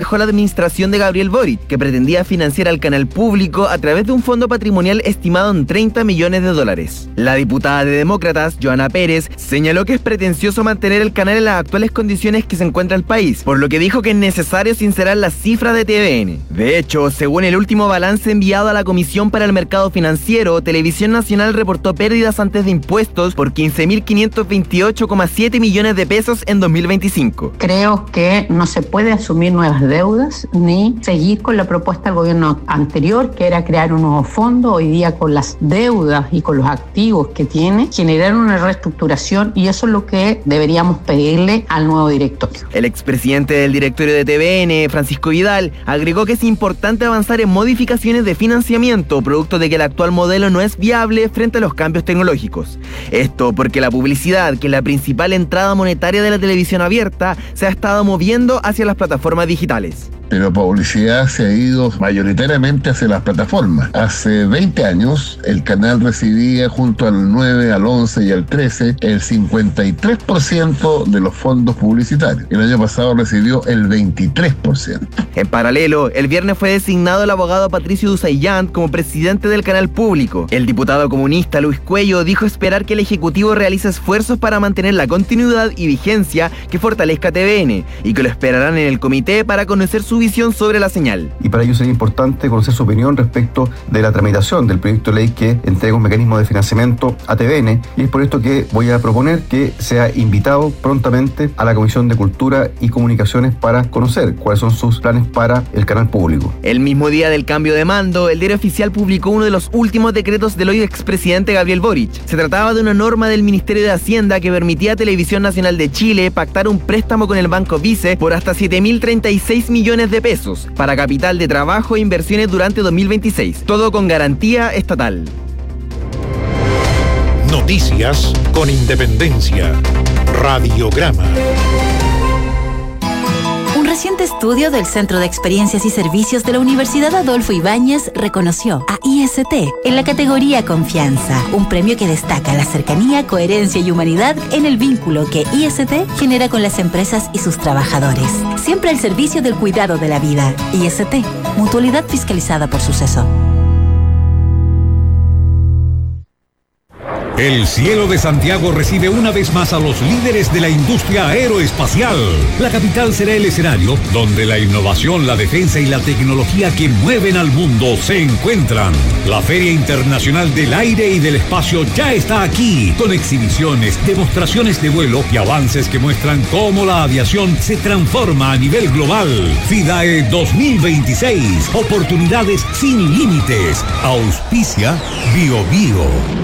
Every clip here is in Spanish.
dejó la administración de Gabriel Boric, que pretendía financiar al canal público a través de un fondo patrimonial estimado en $30 millones. La diputada de Demócratas, Joana Pérez, señaló que es pretencioso mantener el canal en las actuales condiciones que se encuentra el país, por lo que dijo que es necesario sincerar las cifras de TVN. De hecho, según el último balance enviado a la Comisión para el Mercado Financiero, Televisión Nacional reportó pérdidas antes de impuestos por 15.528,7 millones de pesos en 2025. Creo que no se puede asumir nuevas deudas ni seguir con la propuesta del gobierno anterior, que era crear un nuevo fondo. Hoy día, con las deudas y con los activos que tiene, generar una reestructuración, y eso es lo que deberíamos pedirle al nuevo directorio. El expresidente del directorio de TVN, Francisco Vidal, agregó que es importante avanzar en modificaciones de financiamiento, producto de que el actual modelo no es viable frente a los cambios tecnológicos. Esto porque la publicidad, que es la principal entrada monetaria de la televisión abierta, se ha estado moviendo hacia las plataformas digitales. Pero publicidad se ha ido mayoritariamente hacia las plataformas. Hace 20 años el canal recibía junto al 9, al 11 y al 13 el 53% de los fondos publicitarios. El año pasado recibió el 23%. En paralelo, el viernes fue designado el abogado Patricio Duzayant como presidente del canal público. El diputado comunista Luis Cuello dijo esperar que el Ejecutivo realice esfuerzos para mantener la continuidad y vigencia que fortalezca TVN, y que lo esperarán en el comité para conocer su visión sobre la señal. Y para ello sería importante conocer su opinión respecto de la tramitación del proyecto de ley que entrega un mecanismo de financiamiento a TVN, y es por esto que voy a proponer que sea invitado prontamente a la Comisión de Cultura y Comunicaciones para conocer cuáles son sus planes para el canal público. El mismo día del cambio de mando, el Diario Oficial publicó uno de los últimos decretos del hoy expresidente Gabriel Boric. Se trataba de una norma del Ministerio de Hacienda que permitía a Televisión Nacional de Chile pactar un préstamo con el Banco Vice por hasta 7.036 millones de pesos para capital de trabajo e inversiones durante 2026, todo con garantía estatal. Noticias con independencia. Radiograma. Un reciente estudio del Centro de Experiencias y Servicios de la Universidad Adolfo Ibáñez reconoció a IST en la categoría Confianza, un premio que destaca la cercanía, coherencia y humanidad en el vínculo que IST genera con las empresas y sus trabajadores. Siempre al servicio del cuidado de la vida. IST, mutualidad fiscalizada por Suceso. El cielo de Santiago recibe una vez más a los líderes de la industria aeroespacial. La capital será el escenario donde la innovación, la defensa y la tecnología que mueven al mundo se encuentran. La Feria Internacional del Aire y del Espacio ya está aquí, con exhibiciones, demostraciones de vuelo y avances que muestran cómo la aviación se transforma a nivel global. FIDAE 2026, oportunidades sin límites. Auspicia BioBio.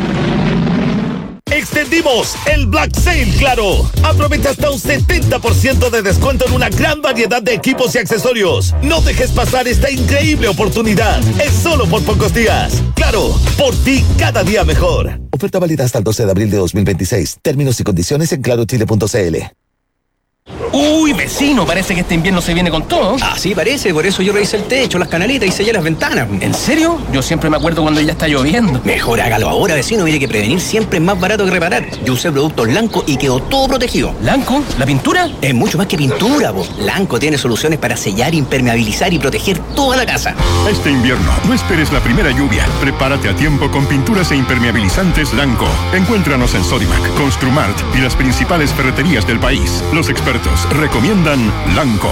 Extendimos el Black Sale Claro. Aprovecha hasta un 70% de descuento en una gran variedad de equipos y accesorios. No dejes pasar esta increíble oportunidad. Es solo por pocos días. Claro, por ti cada día mejor. Oferta válida hasta el 12 de abril de 2026. Términos y condiciones en clarochile.cl. Uy, vecino, parece que este invierno se viene con todo. Así parece, por eso yo revisé el techo, las canaletas y sellé las ventanas. ¿En serio? Yo siempre me acuerdo cuando ya está lloviendo. Mejor hágalo ahora, vecino, mire que prevenir siempre es más barato que reparar. Yo usé productos Lanco y quedó todo protegido. ¿Lanco? ¿La pintura? Es mucho más que pintura, vos. Lanco tiene soluciones para sellar, impermeabilizar y proteger toda la casa. Este invierno, no esperes la primera lluvia. Prepárate a tiempo con pinturas e impermeabilizantes Lanco. Encuéntranos en Sodimac, Construmart y las principales ferreterías del país. Los expertos recomiendan Lanco.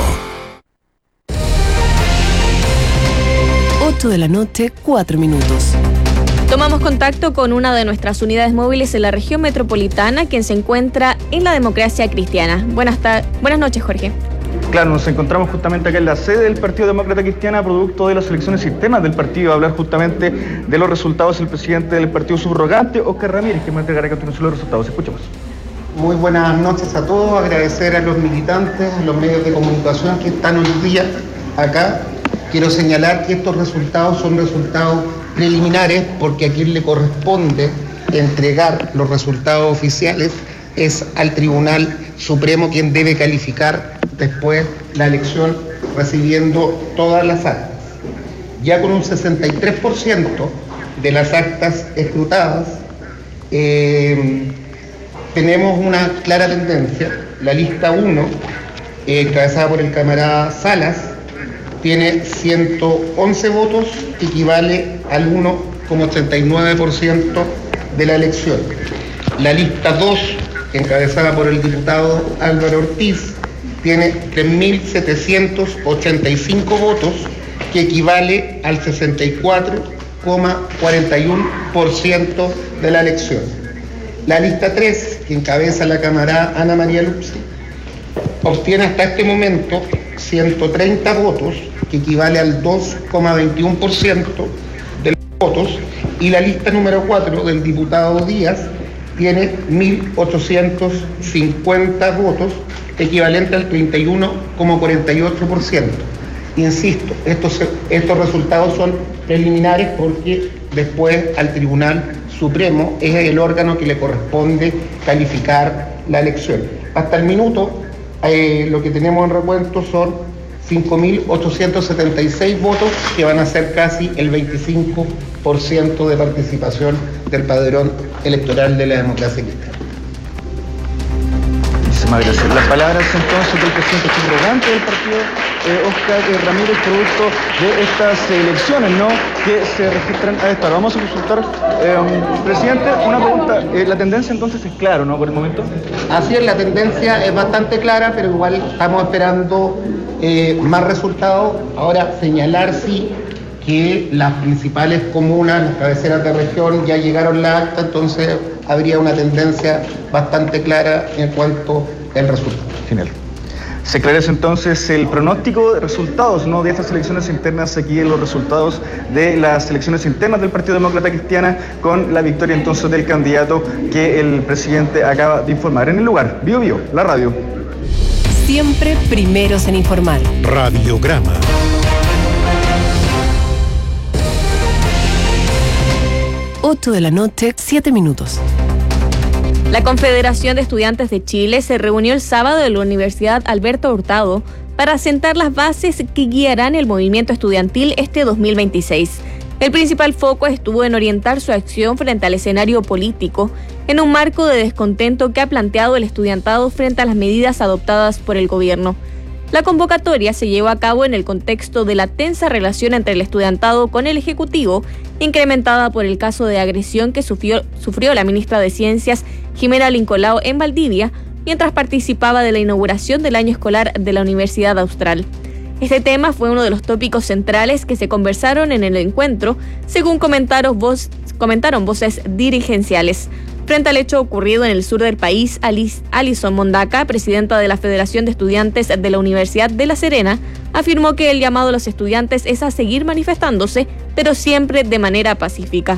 8 de la noche, 4 minutos. Tomamos contacto con una de nuestras unidades móviles en la región metropolitana, quien se encuentra en la Democracia Cristiana. Buenas noches, Jorge. Claro, nos encontramos justamente acá en la sede del Partido Demócrata Cristiana, producto de las elecciones internas del partido, a hablar justamente de los resultados el presidente del partido subrogante, Óscar Ramírez, que me entregará a continuación los resultados. Escuchemos. Muy buenas noches a todos, agradecer a los militantes, a los medios de comunicación que están hoy día acá. Quiero señalar que estos resultados son resultados preliminares, porque a quien le corresponde entregar los resultados oficiales es al Tribunal Supremo, quien debe calificar después la elección recibiendo todas las actas. Ya con un 63% de las actas escrutadas, tenemos una clara tendencia. La lista 1, encabezada por el camarada Salas, tiene 111 votos, equivale al 1,89% de la elección. La lista 2, encabezada por el diputado Álvaro Ortiz, tiene 3.785 votos, que equivale al 64,41% de la elección. La lista 3, que encabeza la camarada Ana María Lupsi, obtiene hasta este momento 130 votos, que equivale al 2,21% de los votos, y la lista número 4 del diputado Díaz tiene 1.850 votos, equivalente al 31,48%. Insisto, estos resultados son preliminares porque después al Tribunal Supremo es el órgano que le corresponde calificar la elección. Hasta el minuto, lo que tenemos en recuento son 5.876 votos, que van a ser casi el 25% de participación del padrón electoral de la democracia cristiana. Muchísimas gracias. Las palabras entonces del presidente subrogante del partido, Óscar Ramírez, producto de estas elecciones, ¿no?, que se registran a esta hora. Vamos a consultar, presidente, una pregunta. La tendencia entonces es clara, ¿no?, por el momento. Así es, la tendencia es bastante clara, pero igual estamos esperando más resultados. Ahora, señalar sí que las principales comunas, las cabeceras de región, ya llegaron la acta, entonces habría una tendencia bastante clara en cuanto al resultado final. Se aclarece entonces el pronóstico de resultados, ¿no?, de estas elecciones internas, aquí en los resultados de las elecciones internas del Partido Demócrata Cristiana, con la victoria entonces del candidato que el presidente acaba de informar. En el lugar, Bio Bio, la radio. Siempre primeros en informar. Radiograma. 8 de la noche, 7 minutos. La Confederación de Estudiantes de Chile se reunió el sábado en la Universidad Alberto Hurtado para sentar las bases que guiarán el movimiento estudiantil este 2026. El principal foco estuvo en orientar su acción frente al escenario político, en un marco de descontento que ha planteado el estudiantado frente a las medidas adoptadas por el gobierno. La convocatoria se llevó a cabo en el contexto de la tensa relación entre el estudiantado con el Ejecutivo, incrementada por el caso de agresión que sufrió la ministra de Ciencias, Jimena Lincolao, en Valdivia, mientras participaba de la inauguración del año escolar de la Universidad Austral. Este tema fue uno de los tópicos centrales que se conversaron en el encuentro, según comentaron voces dirigenciales. Frente al hecho ocurrido en el sur del país, Alison Mondaca, presidenta de la Federación de Estudiantes de la Universidad de La Serena, afirmó que el llamado a los estudiantes es a seguir manifestándose, pero siempre de manera pacífica.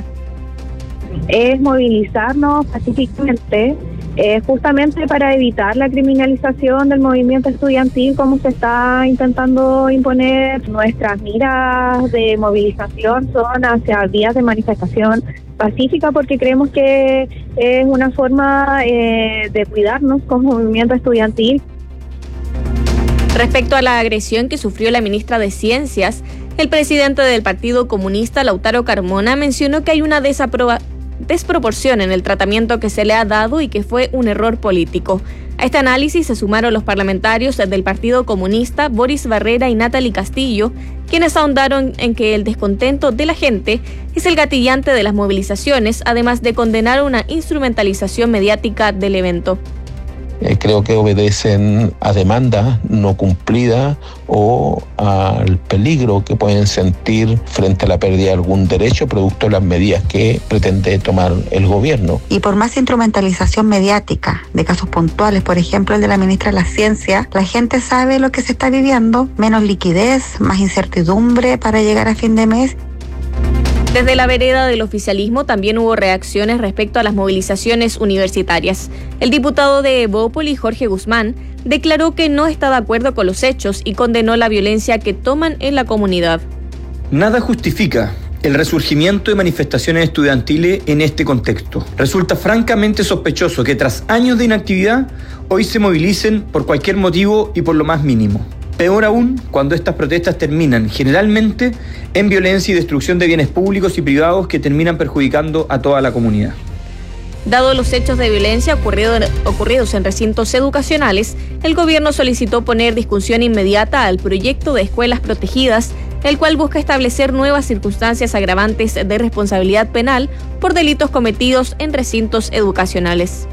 Es movilizarnos pacíficamente, justamente para evitar la criminalización del movimiento estudiantil, como se está intentando imponer. Nuestras miras de movilización son hacia vías de manifestación pacífica, porque creemos que es una forma de cuidarnos como movimiento estudiantil. Respecto a la agresión que sufrió la ministra de Ciencias, el presidente del Partido Comunista, Lautaro Carmona, mencionó que hay una desproporción en el tratamiento que se le ha dado y que fue un error político. A este análisis se sumaron los parlamentarios del Partido Comunista, Boris Barrera y Natalie Castillo, quienes ahondaron en que el descontento de la gente es el gatillante de las movilizaciones, además de condenar una instrumentalización mediática del evento. Creo que obedecen a demanda no cumplida o al peligro que pueden sentir frente a la pérdida de algún derecho producto de las medidas que pretende tomar el gobierno. Y por más instrumentalización mediática de casos puntuales, por ejemplo el de la ministra de la Ciencia, la gente sabe lo que se está viviendo, menos liquidez, más incertidumbre para llegar a fin de mes. Desde la vereda del oficialismo también hubo reacciones respecto a las movilizaciones universitarias. El diputado de Evópoli, Jorge Guzmán, declaró que no está de acuerdo con los hechos y condenó la violencia que toman en la comunidad. Nada justifica el resurgimiento de manifestaciones estudiantiles en este contexto. Resulta francamente sospechoso que tras años de inactividad, hoy se movilicen por cualquier motivo y por lo más mínimo. Peor aún, cuando estas protestas terminan generalmente en violencia y destrucción de bienes públicos y privados que terminan perjudicando a toda la comunidad. Dado los hechos de violencia ocurridos en recintos educacionales, el gobierno solicitó poner discusión inmediata al proyecto de escuelas protegidas, el cual busca establecer nuevas circunstancias agravantes de responsabilidad penal por delitos cometidos en recintos educacionales.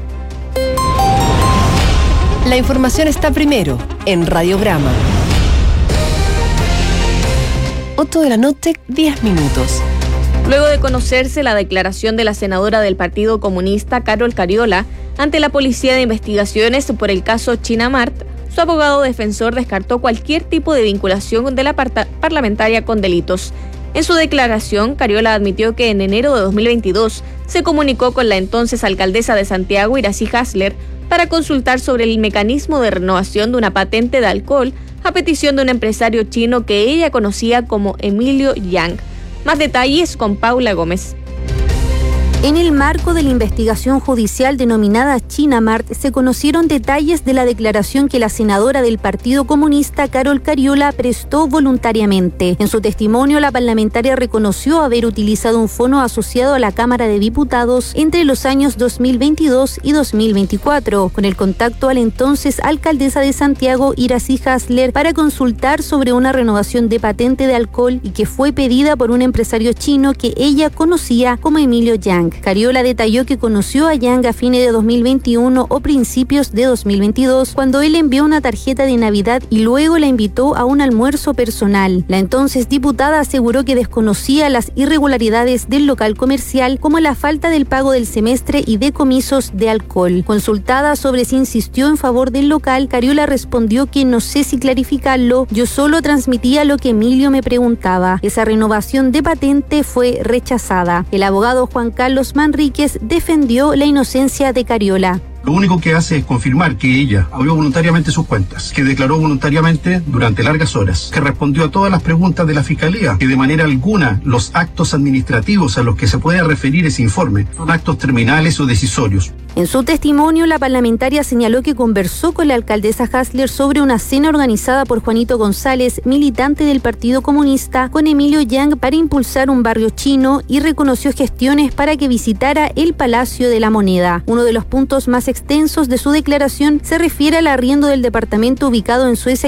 La información está primero en Radiograma. 8 de la noche, 10 minutos. Luego de conocerse la declaración de la senadora del Partido Comunista, Carol Cariola, ante la Policía de Investigaciones por el caso China Mart, su abogado defensor descartó cualquier tipo de vinculación de la parlamentaria con delitos. En su declaración, Cariola admitió que en enero de 2022 se comunicó con la entonces alcaldesa de Santiago, Iracy Hasler, para consultar sobre el mecanismo de renovación de una patente de alcohol a petición de un empresario chino que ella conocía como Emilio Yang. Más detalles con Paula Gómez. En el marco de la investigación judicial denominada China Mart, se conocieron detalles de la declaración que la senadora del Partido Comunista, Carol Cariola, prestó voluntariamente. En su testimonio, la parlamentaria reconoció haber utilizado un fono asociado a la Cámara de Diputados entre los años 2022 y 2024, con el contacto a la entonces alcaldesa de Santiago, Iracy Hasler, para consultar sobre una renovación de patente de alcohol y que fue pedida por un empresario chino que ella conocía como Emilio Yang. Cariola detalló que conoció a Yang a fines de 2021 o principios de 2022, cuando él envió una tarjeta de Navidad y luego la invitó a un almuerzo personal. La entonces diputada aseguró que desconocía las irregularidades del local comercial, como la falta del pago del semestre y decomisos de alcohol. Consultada sobre si insistió en favor del local, Cariola respondió que no sé si clarificarlo, yo solo transmitía lo que Emilio me preguntaba. Esa renovación de patente fue rechazada. El abogado Juan Carlos Manríquez defendió la inocencia de Cariola. Lo único que hace es confirmar que ella abrió voluntariamente sus cuentas, que declaró voluntariamente durante largas horas, que respondió a todas las preguntas de la Fiscalía, que de manera alguna los actos administrativos a los que se puede referir ese informe son actos terminales o decisorios. En su testimonio, la parlamentaria señaló que conversó con la alcaldesa Hasler sobre una cena organizada por Juanito González, militante del Partido Comunista, con Emilio Yang para impulsar un barrio chino, y reconoció gestiones para que visitara el Palacio de la Moneda. Uno de los puntos más extensos de su declaración se refiere al arriendo del departamento ubicado en Suecia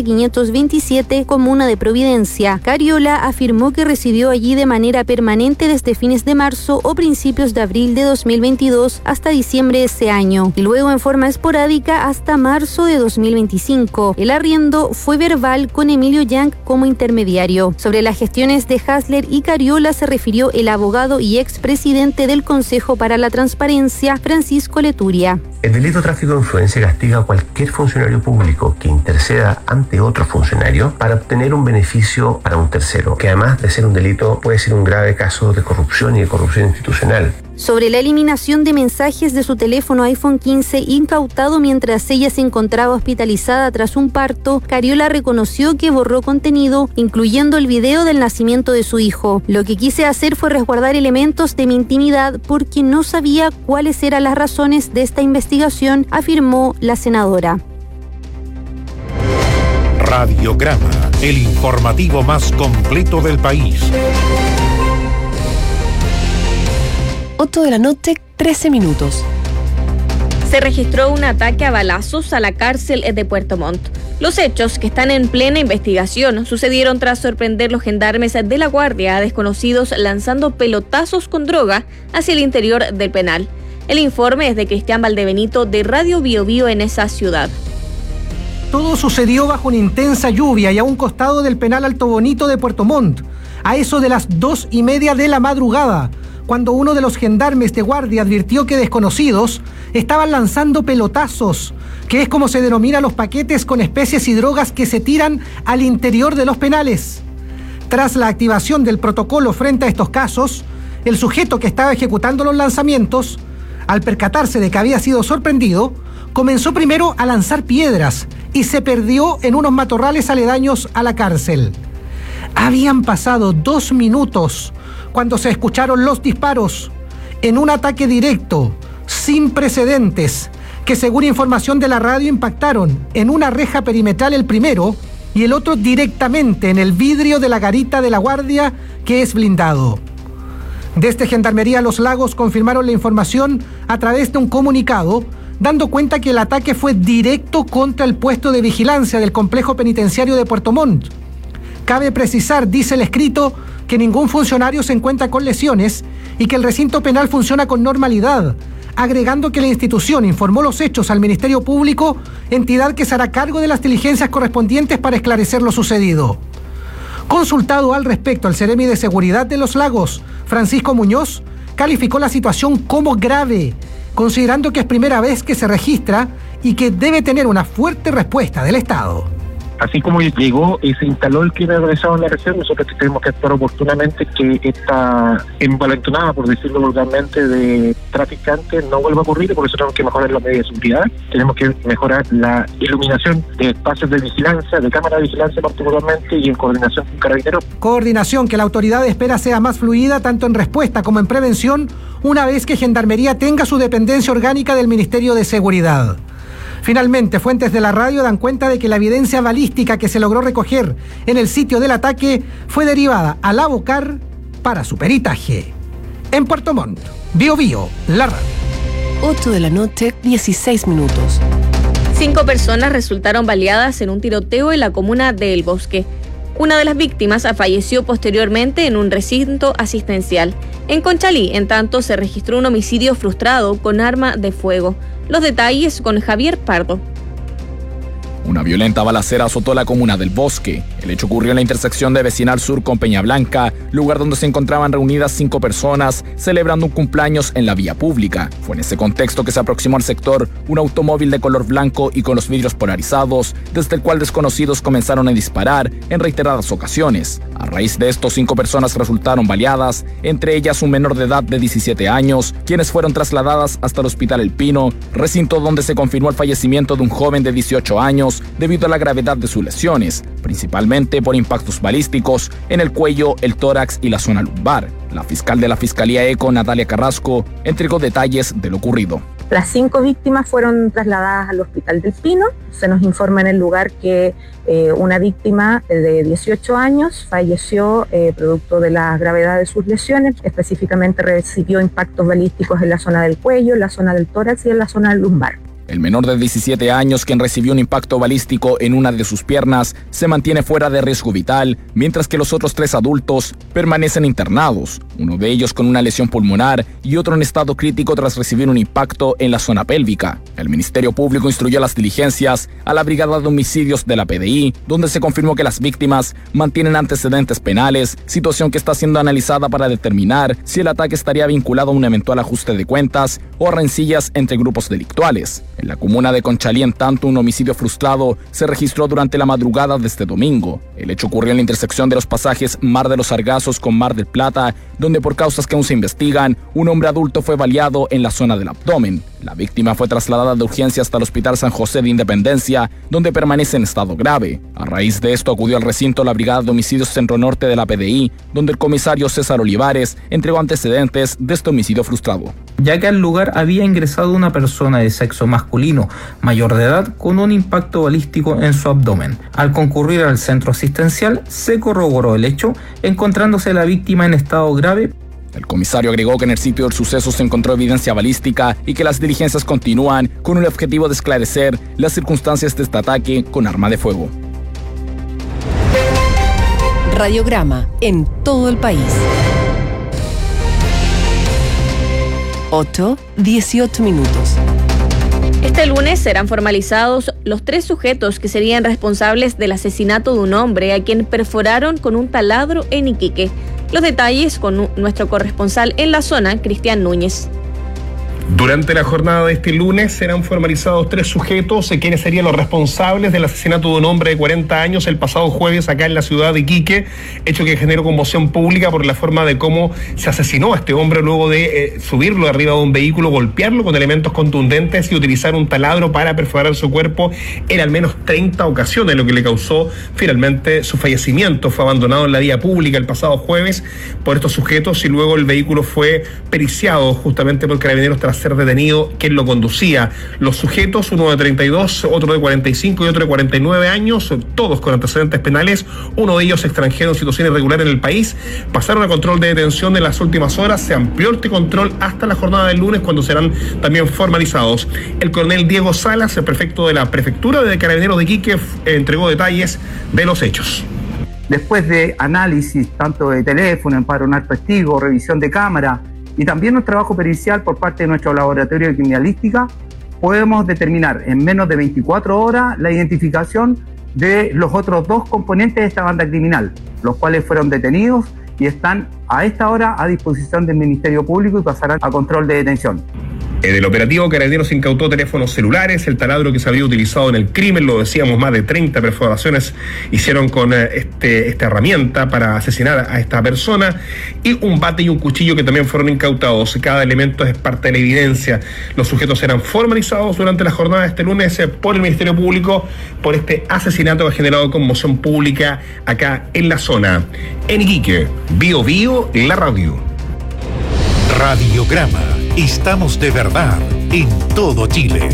527, comuna de Providencia. Cariola afirmó que residió allí de manera permanente desde fines de marzo o principios de abril de 2022 hasta diciembre de ese año, y luego en forma esporádica hasta marzo de 2025. El arriendo fue verbal con Emilio Yang como intermediario. Sobre las gestiones de Hasler y Cariola se refirió el abogado y expresidente del Consejo para la Transparencia, Francisco Leturia. El delito de tráfico de influencia castiga a cualquier funcionario público que interceda ante otro funcionario para obtener un beneficio para un tercero, que además de ser un delito puede ser un grave caso de corrupción y de corrupción institucional. Sobre la eliminación de mensajes de su teléfono iPhone 15 incautado mientras ella se encontraba hospitalizada tras un parto, Cariola reconoció que borró contenido, incluyendo el video del nacimiento de su hijo. Lo que quise hacer fue resguardar elementos de mi intimidad porque no sabía cuáles eran las razones de esta investigación, afirmó la senadora. Radiograma, el informativo más completo del país. 8 de la noche, 13 minutos. Se registró un ataque a balazos a la cárcel de Puerto Montt. Los hechos, que están en plena investigación, sucedieron tras sorprender los gendarmes de la Guardia a desconocidos lanzando pelotazos con droga hacia el interior del penal. El informe es de Cristian Valdebenito de Radio Bio Bio en esa ciudad. Todo sucedió bajo una intensa lluvia y a un costado del penal Alto Bonito de Puerto Montt, a eso de las 2:30 de la madrugada, cuando uno de los gendarmes de guardia advirtió que desconocidos estaban lanzando pelotazos, que es como se denomina los paquetes con especies y drogas que se tiran al interior de los penales. Tras la activación del protocolo frente a estos casos, el sujeto que estaba ejecutando los lanzamientos, al percatarse de que había sido sorprendido, comenzó primero a lanzar piedras y se perdió en unos matorrales aledaños a la cárcel. Habían pasado 2 minutos cuando se escucharon los disparos en un ataque directo, sin precedentes, que según información de la radio impactaron en una reja perimetral el primero y el otro directamente en el vidrio de la garita de la Guardia, que es blindado. Desde Gendarmería Los Lagos confirmaron la información a través de un comunicado, dando cuenta que el ataque fue directo contra el puesto de vigilancia del complejo penitenciario de Puerto Montt. Cabe precisar, dice el escrito, que ningún funcionario se encuentra con lesiones y que el recinto penal funciona con normalidad, agregando que la institución informó los hechos al Ministerio Público, entidad que se hará cargo de las diligencias correspondientes para esclarecer lo sucedido. Consultado al respecto al Seremi de Seguridad de Los Lagos, Francisco Muñoz, calificó la situación como grave, considerando que es primera vez que se registra y que debe tener una fuerte respuesta del Estado. Así como llegó y se instaló el crimen organizado en la región, nosotros tenemos que actuar oportunamente que esta envalentonada, por decirlo vulgarmente, de traficantes no vuelva a ocurrir, y por eso tenemos que mejorar las medidas de seguridad, tenemos que mejorar la iluminación de espacios de vigilancia, de cámara de vigilancia particularmente, y en coordinación con Carabineros. Coordinación que la autoridad espera sea más fluida tanto en respuesta como en prevención, una vez que Gendarmería tenga su dependencia orgánica del Ministerio de Seguridad. Finalmente, fuentes de la radio dan cuenta de que la evidencia balística que se logró recoger en el sitio del ataque fue derivada a la Bocar para su peritaje. En Puerto Montt, Bio Bio, la radio. 8 de la noche, 16 minutos. 5 personas resultaron baleadas en un tiroteo en la comuna de El Bosque. Una de las víctimas falleció posteriormente en un recinto asistencial. En Conchalí, en tanto, se registró un homicidio frustrado con arma de fuego. Los detalles con Javier Pardo. Una violenta balacera azotó la comuna del Bosque. El hecho ocurrió en la intersección de Vecinal Sur con Peña Blanca, lugar donde se encontraban reunidas 5 personas celebrando un cumpleaños en la vía pública. Fue en ese contexto que se aproximó al sector un automóvil de color blanco y con los vidrios polarizados, desde el cual desconocidos comenzaron a disparar en reiteradas ocasiones. A raíz de esto, 5 personas resultaron baleadas, entre ellas un menor de edad de 17 años, quienes fueron trasladadas hasta el Hospital El Pino, recinto donde se confirmó el fallecimiento de un joven de 18 años debido a la gravedad de sus lesiones, principalmente por impactos balísticos en el cuello, el tórax y la zona lumbar. La fiscal de la Fiscalía ECO, Natalia Carrasco, entregó detalles de lo ocurrido. Las 5 víctimas fueron trasladadas al Hospital del Pino. Se nos informa en el lugar que una víctima de 18 años falleció producto de la gravedad de sus lesiones. Específicamente recibió impactos balísticos en la zona del cuello, en la zona del tórax y en la zona lumbar. El menor de 17 años, quien recibió un impacto balístico en una de sus piernas, se mantiene fuera de riesgo vital, mientras que los otros 3 adultos permanecen internados, uno de ellos con una lesión pulmonar y otro en estado crítico tras recibir un impacto en la zona pélvica. El Ministerio Público instruyó las diligencias a la Brigada de Homicidios de la PDI, donde se confirmó que las víctimas mantienen antecedentes penales, situación que está siendo analizada para determinar si el ataque estaría vinculado a un eventual ajuste de cuentas o a rencillas entre grupos delictuales. En la comuna de Conchalí, en tanto, un homicidio frustrado se registró durante la madrugada de este domingo. El hecho ocurrió en la intersección de los pasajes Mar de los Sargazos con Mar del Plata, donde por causas que aún se investigan, un hombre adulto fue baleado en la zona del abdomen. La víctima fue trasladada de urgencia hasta el Hospital San José de Independencia, donde permanece en estado grave. A raíz de esto acudió al recinto la Brigada de Homicidios Centro Norte de la PDI, donde el comisario César Olivares entregó antecedentes de este homicidio frustrado. Ya que al lugar había ingresado una persona de sexo masculino, mayor de edad, con un impacto balístico en su abdomen. Al concurrir al centro asistencial, se corroboró el hecho, encontrándose la víctima en estado grave. El comisario agregó que en el sitio del suceso se encontró evidencia balística y que las diligencias continúan con el objetivo de esclarecer las circunstancias de este ataque con arma de fuego. Radiograma en todo el país. 8:18 minutos. Este lunes serán formalizados los 3 sujetos que serían responsables del asesinato de un hombre a quien perforaron con un taladro en Iquique. Los detalles con nuestro corresponsal en la zona, Cristian Núñez. Durante la jornada de este lunes serán formalizados 3 sujetos, quienes serían los responsables del asesinato de un hombre de 40 años el pasado jueves acá en la ciudad de Iquique, hecho que generó conmoción pública por la forma de cómo se asesinó a este hombre luego de subirlo arriba de un vehículo, golpearlo con elementos contundentes y utilizar un taladro para perforar su cuerpo en al menos 30 ocasiones, lo que le causó finalmente su fallecimiento. Fue abandonado en la vía pública el pasado jueves por estos sujetos y luego el vehículo fue periciado justamente por Carabineros tras tras ser detenido quien lo conducía. Los sujetos, uno de 32, otro de 45 y otro de 49 años, todos con antecedentes penales, uno de ellos extranjero en situación irregular en el país, pasaron a control de detención en las últimas horas. Se amplió este control hasta la jornada del lunes, cuando serán también formalizados. El coronel Diego Salas, el prefecto de la Prefectura de Carabineros de Iquique, entregó detalles de los hechos. Después de análisis tanto de teléfono, empadronar testigos, revisión de cámara y también un trabajo pericial por parte de nuestro laboratorio de criminalística, podemos determinar en menos de 24 horas la identificación de los otros 2 componentes de esta banda criminal, los cuales fueron detenidos y están a esta hora a disposición del Ministerio Público y pasarán a control de detención. En el operativo, Carabineros incautó teléfonos celulares, el taladro que se había utilizado en el crimen, lo decíamos, más de 30 perforaciones hicieron con esta herramienta para asesinar a esta persona, y un bate y un cuchillo que también fueron incautados. Cada elemento es parte de la evidencia. Los sujetos serán formalizados durante la jornada de este lunes por el Ministerio Público por este asesinato que ha generado conmoción pública acá en la zona. En Iquique, Bio Bio, la radio. Radiograma. Estamos de verdad en todo Chile.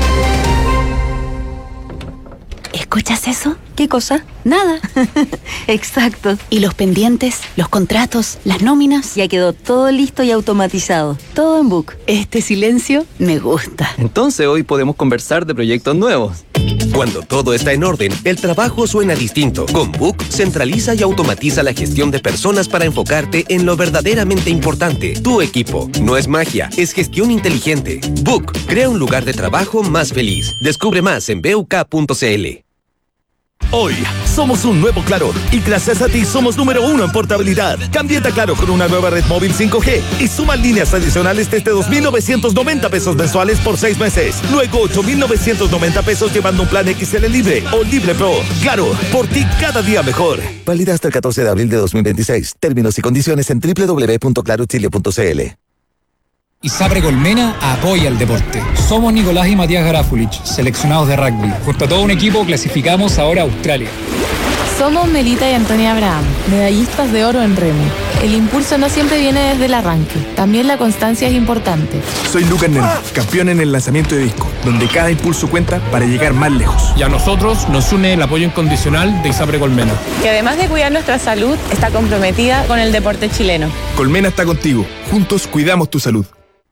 ¿Escuchas eso? ¿Qué cosa? Nada. Exacto. ¿Y los pendientes, los contratos, las nóminas? Ya quedó todo listo y automatizado. Todo en Book. Este silencio me gusta. Entonces hoy podemos conversar de proyectos nuevos. Cuando todo está en orden, el trabajo suena distinto. Con Book, centraliza y automatiza la gestión de personas para enfocarte en lo verdaderamente importante, tu equipo. No es magia, es gestión inteligente. Book, crea un lugar de trabajo más feliz. Descubre más en buk.cl. Hoy somos un nuevo Claro y gracias a ti somos número 1 en portabilidad. Cámbiate a Claro con una nueva red móvil 5G y suma líneas adicionales desde 2.990 pesos mensuales por 6 meses. Luego 8.990 pesos llevando un plan XL Libre o Libre Pro. Claro, por ti cada día mejor. Válida hasta el 14 de abril de 2026. Términos y condiciones en www.clarochile.cl. ISAPRE Colmena apoya el deporte. Somos Nicolás y Matías Garafulich, seleccionados de rugby. Junto a todo un equipo clasificamos ahora a Australia. Somos Melita y Antonia Abraham, medallistas de oro en remo. El impulso no siempre viene desde el arranque, también la constancia es importante. Soy Lucas Neno, campeón en el lanzamiento de disco, donde cada impulso cuenta para llegar más lejos. Y a nosotros nos une el apoyo incondicional de ISAPRE Colmena, que además de cuidar nuestra salud, está comprometida con el deporte chileno. Colmena está contigo, juntos cuidamos tu salud.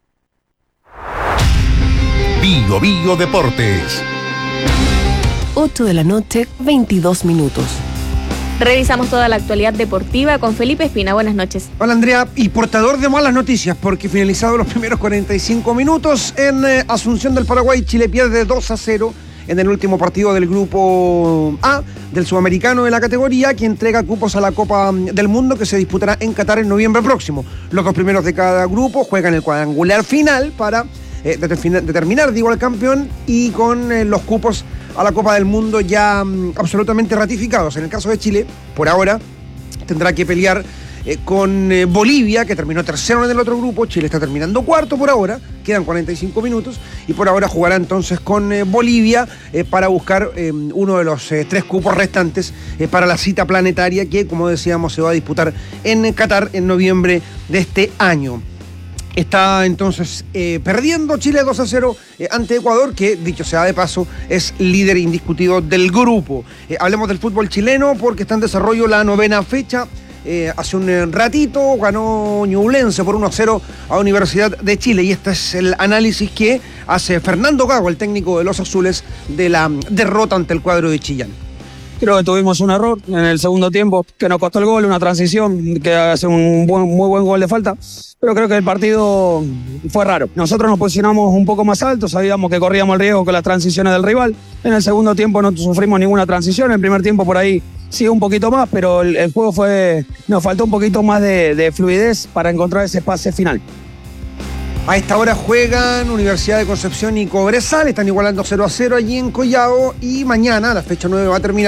Bio Bio Deportes. 8 de la noche, 22 minutos. Revisamos toda la actualidad deportiva con Felipe Espina. Buenas noches. Hola Andrea, y portador de malas noticias porque finalizados los primeros 45 minutos en Asunción del Paraguay, Chile pierde 2-0 en el último partido del grupo A del sudamericano de la categoría, que entrega cupos a la Copa del Mundo que se disputará en Qatar en noviembre próximo. Los 2 primeros de cada grupo juegan el cuadrangular final para determinar al campeón, y con los cupos a la Copa del Mundo ya absolutamente ratificados. En el caso de Chile, por ahora, tendrá que pelear con Bolivia, que terminó tercero en el otro grupo. Chile está terminando cuarto por ahora, quedan 45 minutos, y por ahora jugará entonces con Bolivia para buscar uno de los 3 cupos restantes para la cita planetaria que, como decíamos, se va a disputar en Qatar en noviembre de este año. Está entonces perdiendo Chile 2-0 ante Ecuador, que, dicho sea de paso, es líder indiscutido del grupo. Hablemos del fútbol chileno porque está en desarrollo la 9ª fecha. Hace un ratito ganó Ñublense por 1-0 a Universidad de Chile, y este es el análisis que hace Fernando Gago, el técnico de los azules, de la derrota ante el cuadro de Chillán. Creo que tuvimos un error en el segundo tiempo que nos costó el gol, una transición que hace un muy buen gol de falta, pero creo que el partido fue raro. Nosotros nos posicionamos un poco más alto, sabíamos que corríamos el riesgo con las transiciones del rival. En el segundo tiempo no sufrimos ninguna transición, en el primer tiempo por ahí sí un poquito más, pero el juego nos faltó un poquito más de fluidez para encontrar ese pase final. A esta hora juegan Universidad de Concepción y Cobresal, están igualando 0-0 allí en Collao, y mañana, la fecha 9, va a terminar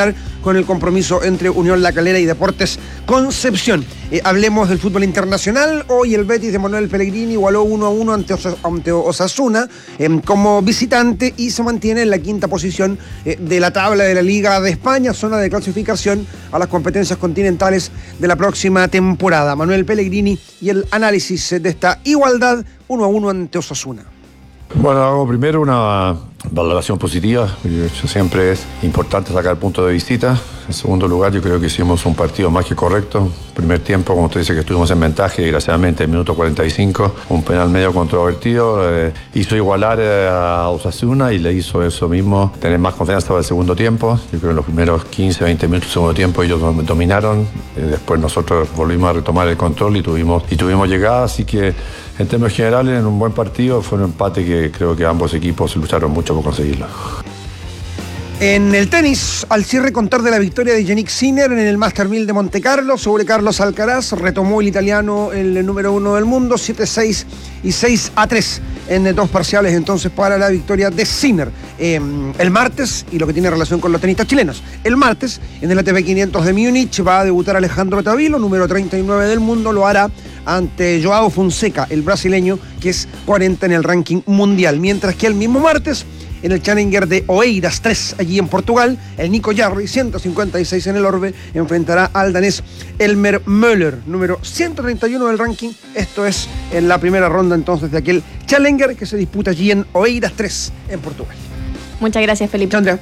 con el compromiso entre Unión La Calera y Deportes Concepción. Hablemos del fútbol internacional. Hoy el Betis de Manuel Pellegrini igualó 1-1 ante Osasuna como visitante y se mantiene en la quinta posición de la tabla de la Liga de España, zona de clasificación a las competencias continentales de la próxima temporada. Manuel Pellegrini y el análisis de esta igualdad 1-1 ante Osasuna. Bueno, hago primero una valoración positiva. Siempre es importante sacar punto de visita. En segundo lugar, yo creo que hicimos un partido más que correcto. Primer tiempo, como usted dice, que estuvimos en ventaja y desgraciadamente en el minuto 45, un penal medio controvertido, hizo igualar a Osasuna y le hizo eso mismo, tener más confianza para el segundo tiempo. Yo creo que en los primeros 15, 20 minutos del segundo tiempo ellos dominaron. Después nosotros volvimos a retomar el control y tuvimos llegada, así que en términos generales, en un buen partido, fue un empate que creo que ambos equipos lucharon mucho por conseguirlo. En el tenis, al cierre contar de la victoria de Yannick Sinner en el Master 1000 de Monte Carlo sobre Carlos Alcaraz, retomó el italiano el número 1 del mundo, 7-6 y 6-3 en dos parciales entonces para la victoria de Sinner. El martes, y lo que tiene relación con los tenistas chilenos, el martes en el ATP 500 de Múnich va a debutar Alejandro Tavilo, número 39 del mundo, lo hará ante Joao Fonseca, el brasileño, que es 40 en el ranking mundial, mientras que el mismo martes en el Challenger de Oeiras 3, allí en Portugal, el Nico Jarry, 156 en el orbe, enfrentará al danés Elmer Möller, número 131 del ranking. Esto es en la primera ronda entonces de aquel Challenger que se disputa allí en Oeiras 3, en Portugal. Muchas gracias, Felipe. Chandra.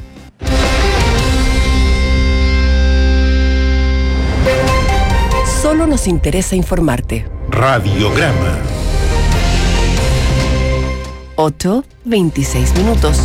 Solo nos interesa informarte. Radiograma. 8:26.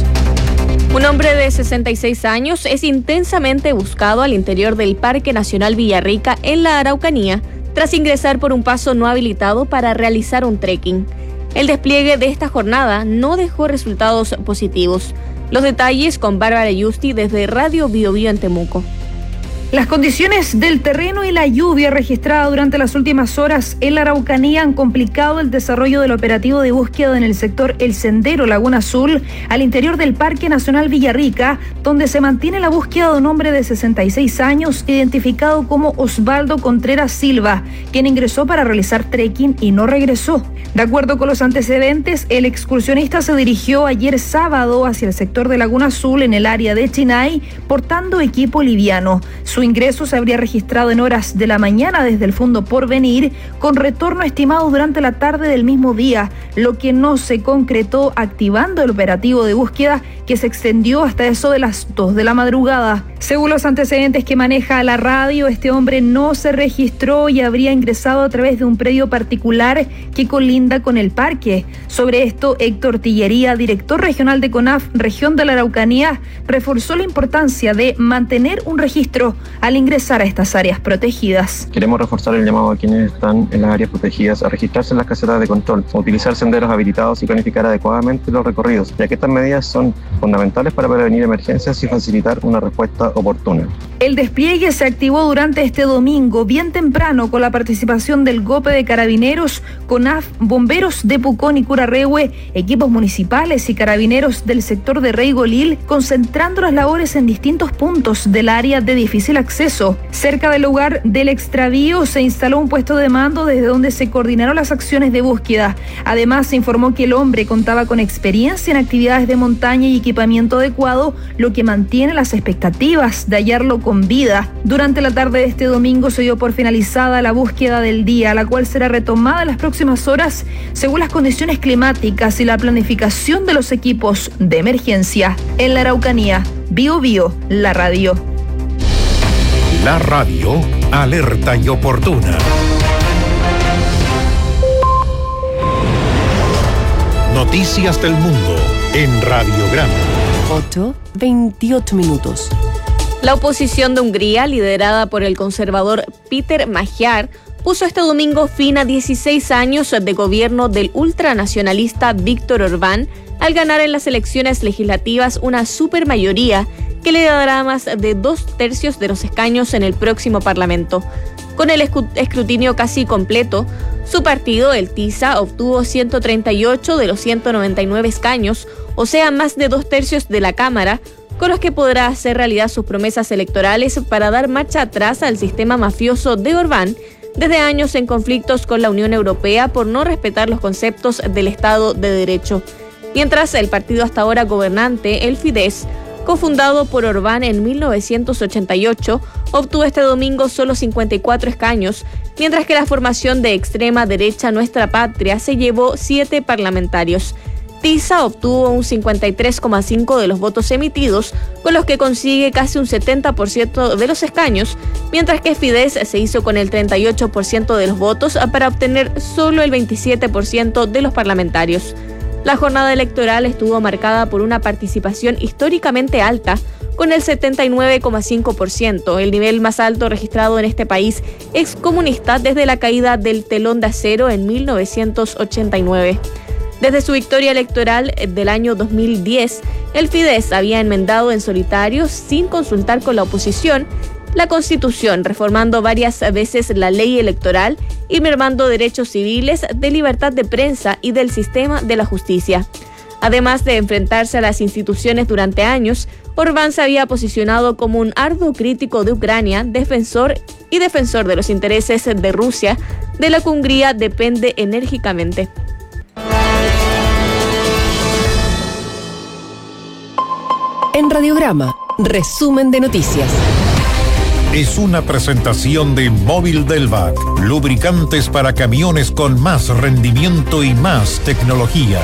Un hombre de 66 años es intensamente buscado al interior del Parque Nacional Villarrica en la Araucanía tras ingresar por un paso no habilitado para realizar un trekking. El despliegue de esta jornada no dejó resultados positivos. Los detalles con Bárbara Yusti desde Radio Bio Bio en Temuco. Las condiciones del terreno y la lluvia registrada durante las últimas horas en la Araucanía han complicado el desarrollo del operativo de búsqueda en el sector El Sendero Laguna Azul, al interior del Parque Nacional Villarrica, donde se mantiene la búsqueda de un hombre de 66 años identificado como Osvaldo Contreras Silva, quien ingresó para realizar trekking y no regresó. De acuerdo con los antecedentes, el excursionista se dirigió ayer sábado hacia el sector de Laguna Azul en el área de Chinay, portando equipo liviano. Su ingreso se habría registrado en horas de la mañana desde el Fondo Porvenir, con retorno estimado durante la tarde del mismo día, lo que no se concretó, activando el operativo de búsqueda que se extendió hasta eso de las 2 de la madrugada. Según los antecedentes que maneja la radio, este hombre no se registró y habría ingresado a través de un predio particular que colinda con el parque. Sobre esto, Héctor Tillería, director regional de CONAF, región de la Araucanía, reforzó la importancia de mantener un registro al ingresar a estas áreas protegidas. Queremos reforzar el llamado a quienes están en las áreas protegidas a registrarse en las casetas de control, a utilizar senderos habilitados y planificar adecuadamente los recorridos, ya que estas medidas son fundamentales para prevenir emergencias y facilitar una respuesta oportuna. El despliegue se activó durante este domingo, bien temprano, con la participación del GOPE de Carabineros, CONAF, bomberos de Pucón y Curarrehue, equipos municipales y carabineros del sector de Reigolil, concentrando las labores en distintos puntos del área de difícil acceso. Cerca del lugar del extravío se instaló un puesto de mando desde donde se coordinaron las acciones de búsqueda. Además, se informó que el hombre contaba con experiencia en actividades de montaña y equipamiento adecuado, lo que mantiene las expectativas de hallarlo con vida. Durante la tarde de este domingo se dio por finalizada la búsqueda del día, la cual será retomada en las próximas horas según las condiciones climáticas y la planificación de los equipos de emergencia. En la Araucanía, Bio Bio, la radio. La radio, alerta y oportuna. Noticias del mundo en Radiograma. 8:28. La oposición de Hungría, liderada por el conservador Péter Magyar, puso este domingo fin a 16 años de gobierno del ultranacionalista Viktor Orbán al ganar en las elecciones legislativas una supermayoría que le dará más de 2/3 de los escaños en el próximo Parlamento. Con el escrutinio casi completo, su partido, el TISA, obtuvo 138 de los 199 escaños, o sea, más de 2/3 de la Cámara, con los que podrá hacer realidad sus promesas electorales para dar marcha atrás al sistema mafioso de Orbán, desde años en conflictos con la Unión Europea por no respetar los conceptos del Estado de Derecho. Mientras el partido hasta ahora gobernante, el Fidesz, cofundado por Orbán en 1988, obtuvo este domingo solo 54 escaños, mientras que la formación de extrema derecha Nuestra Patria se llevó 7 parlamentarios. TISA obtuvo un 53,5% de los votos emitidos, con los que consigue casi un 70% de los escaños, mientras que Fidesz se hizo con el 38% de los votos para obtener solo el 27% de los parlamentarios. La jornada electoral estuvo marcada por una participación históricamente alta, con el 79,5%, el nivel más alto registrado en este país excomunista desde la caída del telón de acero en 1989. Desde su victoria electoral del año 2010, el Fidesz había enmendado en solitario, sin consultar con la oposición, la Constitución, reformando varias veces la ley electoral y mermando derechos civiles, de libertad de prensa y del sistema de la justicia. Además de enfrentarse a las instituciones durante años, Orbán se había posicionado como un arduo crítico de Ucrania, defensor de los intereses de Rusia, de la que Hungría depende enérgicamente. En Radiograma, resumen de noticias. Es una presentación de Móvil Delvac, lubricantes para camiones con más rendimiento y más tecnología.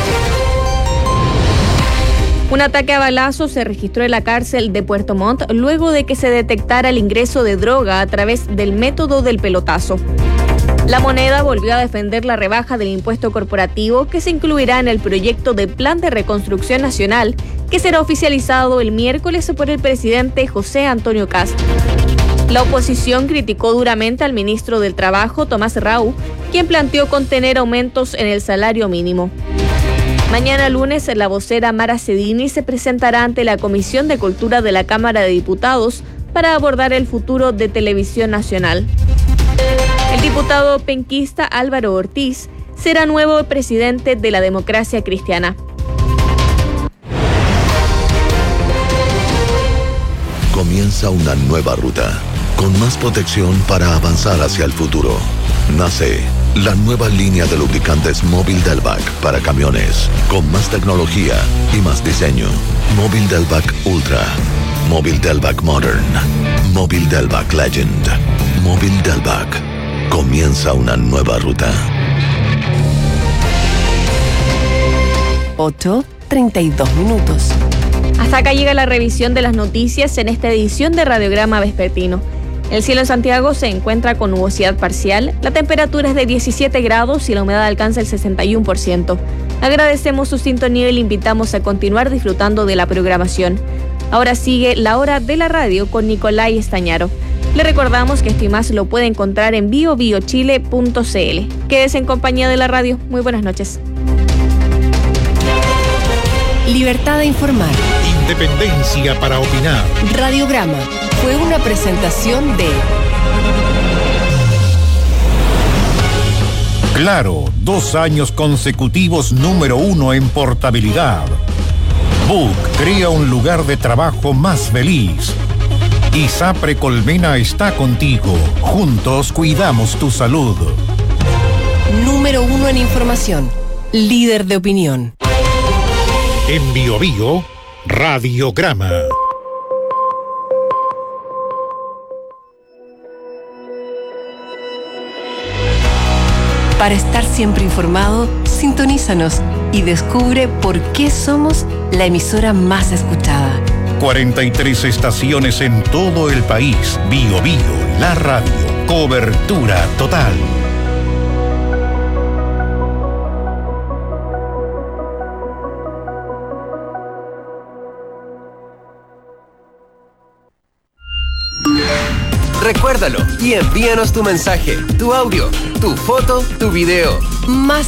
Un ataque a balazos se registró en la cárcel de Puerto Montt luego de que se detectara el ingreso de droga a través del método del pelotazo. La Moneda volvió a defender la rebaja del impuesto corporativo que se incluirá en el proyecto de Plan de Reconstrucción Nacional, que será oficializado el miércoles por el presidente José Antonio Kast. La oposición criticó duramente al ministro del Trabajo, Tomás Rau, quien planteó contener aumentos en el salario mínimo. Mañana lunes, la vocera Mara Cedini se presentará ante la Comisión de Cultura de la Cámara de Diputados para abordar el futuro de Televisión Nacional. El diputado penquista Álvaro Ortiz será nuevo presidente de la Democracia Cristiana. Comienza una nueva ruta, con más protección para avanzar hacia el futuro. Nace la nueva línea de lubricantes Móvil Delvac para camiones, con más tecnología y más diseño. Móvil Delvac Ultra, Móvil Delvac Modern, Móvil Delvac Legend, Móvil Delvac. Comienza una nueva ruta. 8:32. Hasta acá llega la revisión de las noticias en esta edición de Radiograma Vespertino. El cielo en Santiago se encuentra con nubosidad parcial, la temperatura es de 17 grados y la humedad alcanza el 61%. Agradecemos su sintonía y le invitamos a continuar disfrutando de la programación. Ahora sigue La Hora de la Radio con Nicolai Estañaro. Le recordamos que esto y más lo puede encontrar en biobiochile.cl. Quédese en compañía de la radio. Muy buenas noches. Libertad de informar. Independencia para opinar. Radiograma fue una presentación de Claro, 2 años consecutivos número 1 en portabilidad. Book crea un lugar de trabajo más feliz. ISAPRE Colmena está contigo. Juntos cuidamos tu salud. Número 1 en información. Líder de opinión. En Bio Bio, Radiograma. Para estar siempre informado, sintonízanos y descubre por qué somos la emisora más escuchada. 43 estaciones en todo el país. Bio Bio, la radio. Cobertura total. Recuérdalo y envíanos tu mensaje, tu audio, tu foto, tu video. Más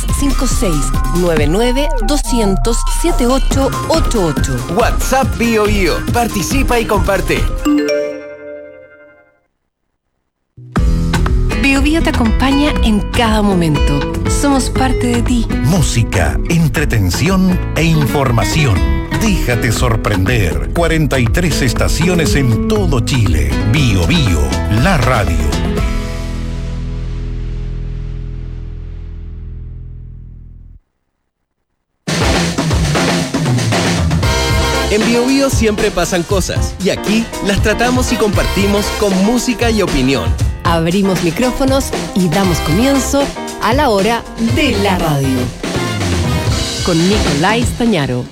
56-99-200-7888. WhatsApp Bio Bio. Participa y comparte. Biobío te acompaña en cada momento. Somos parte de ti. Música, entretención e información. Déjate sorprender. 43 estaciones en todo Chile. Biobío, la radio. En Biobío siempre pasan cosas y aquí las tratamos y compartimos con música y opinión. Abrimos micrófonos y damos comienzo a la hora de la radio. Con Nicolás Stañaro.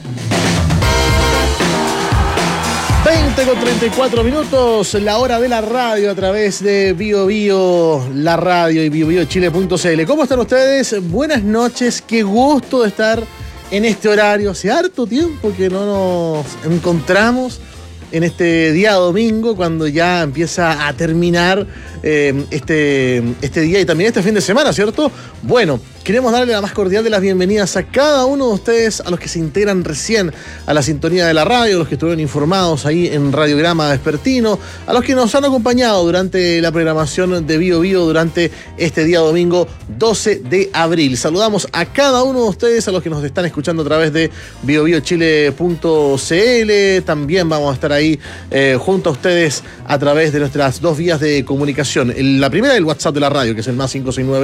20:34, la hora de la radio a través de Biobío, la radio y biobiochile.cl. ¿Cómo están ustedes? Buenas noches, qué gusto de estar en este horario. Hace harto tiempo que no nos encontramos en este día domingo, cuando ya empieza a terminar este día y también este fin de semana, ¿cierto? Bueno, queremos darle la más cordial de las bienvenidas a cada uno de ustedes, a los que se integran recién a la sintonía de la radio, a los que estuvieron informados ahí en Radiograma Vespertino, a los que nos han acompañado durante la programación de Biobío durante este día domingo 12 de abril. Saludamos a cada uno de ustedes, a los que nos están escuchando a través de biobiochile.cl. También vamos a estar ahí junto a ustedes a través de nuestras dos vías de comunicación. La primera, el WhatsApp de la radio, que es el más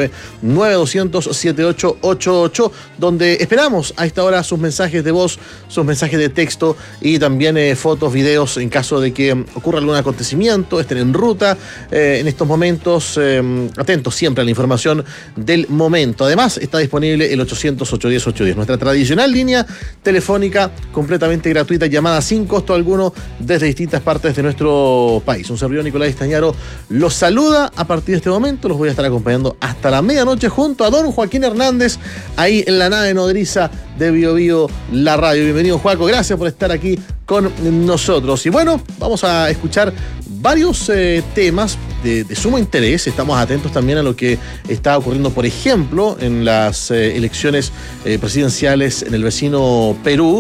569-9200-7888, donde esperamos a esta hora sus mensajes de voz, sus mensajes de texto y también fotos, videos, en caso de que ocurra algún acontecimiento, estén en ruta en estos momentos. Atentos siempre a la información del momento. Además, está disponible el 800-810-810, nuestra tradicional línea telefónica completamente gratuita, llamada sin costo alguno desde distintas partes de nuestro país. Un servidor, Nicolás Stañaro, los saluda a partir de este momento. Los voy a estar acompañando hasta la medianoche junto a don Joaquín Hernández, ahí en la nave nodriza de Biobío, la radio. Bienvenido, Joaco, gracias por estar aquí con nosotros. Y bueno, vamos a escuchar varios temas de sumo interés. Estamos atentos también a lo que está ocurriendo, por ejemplo, en las elecciones presidenciales en el vecino Perú.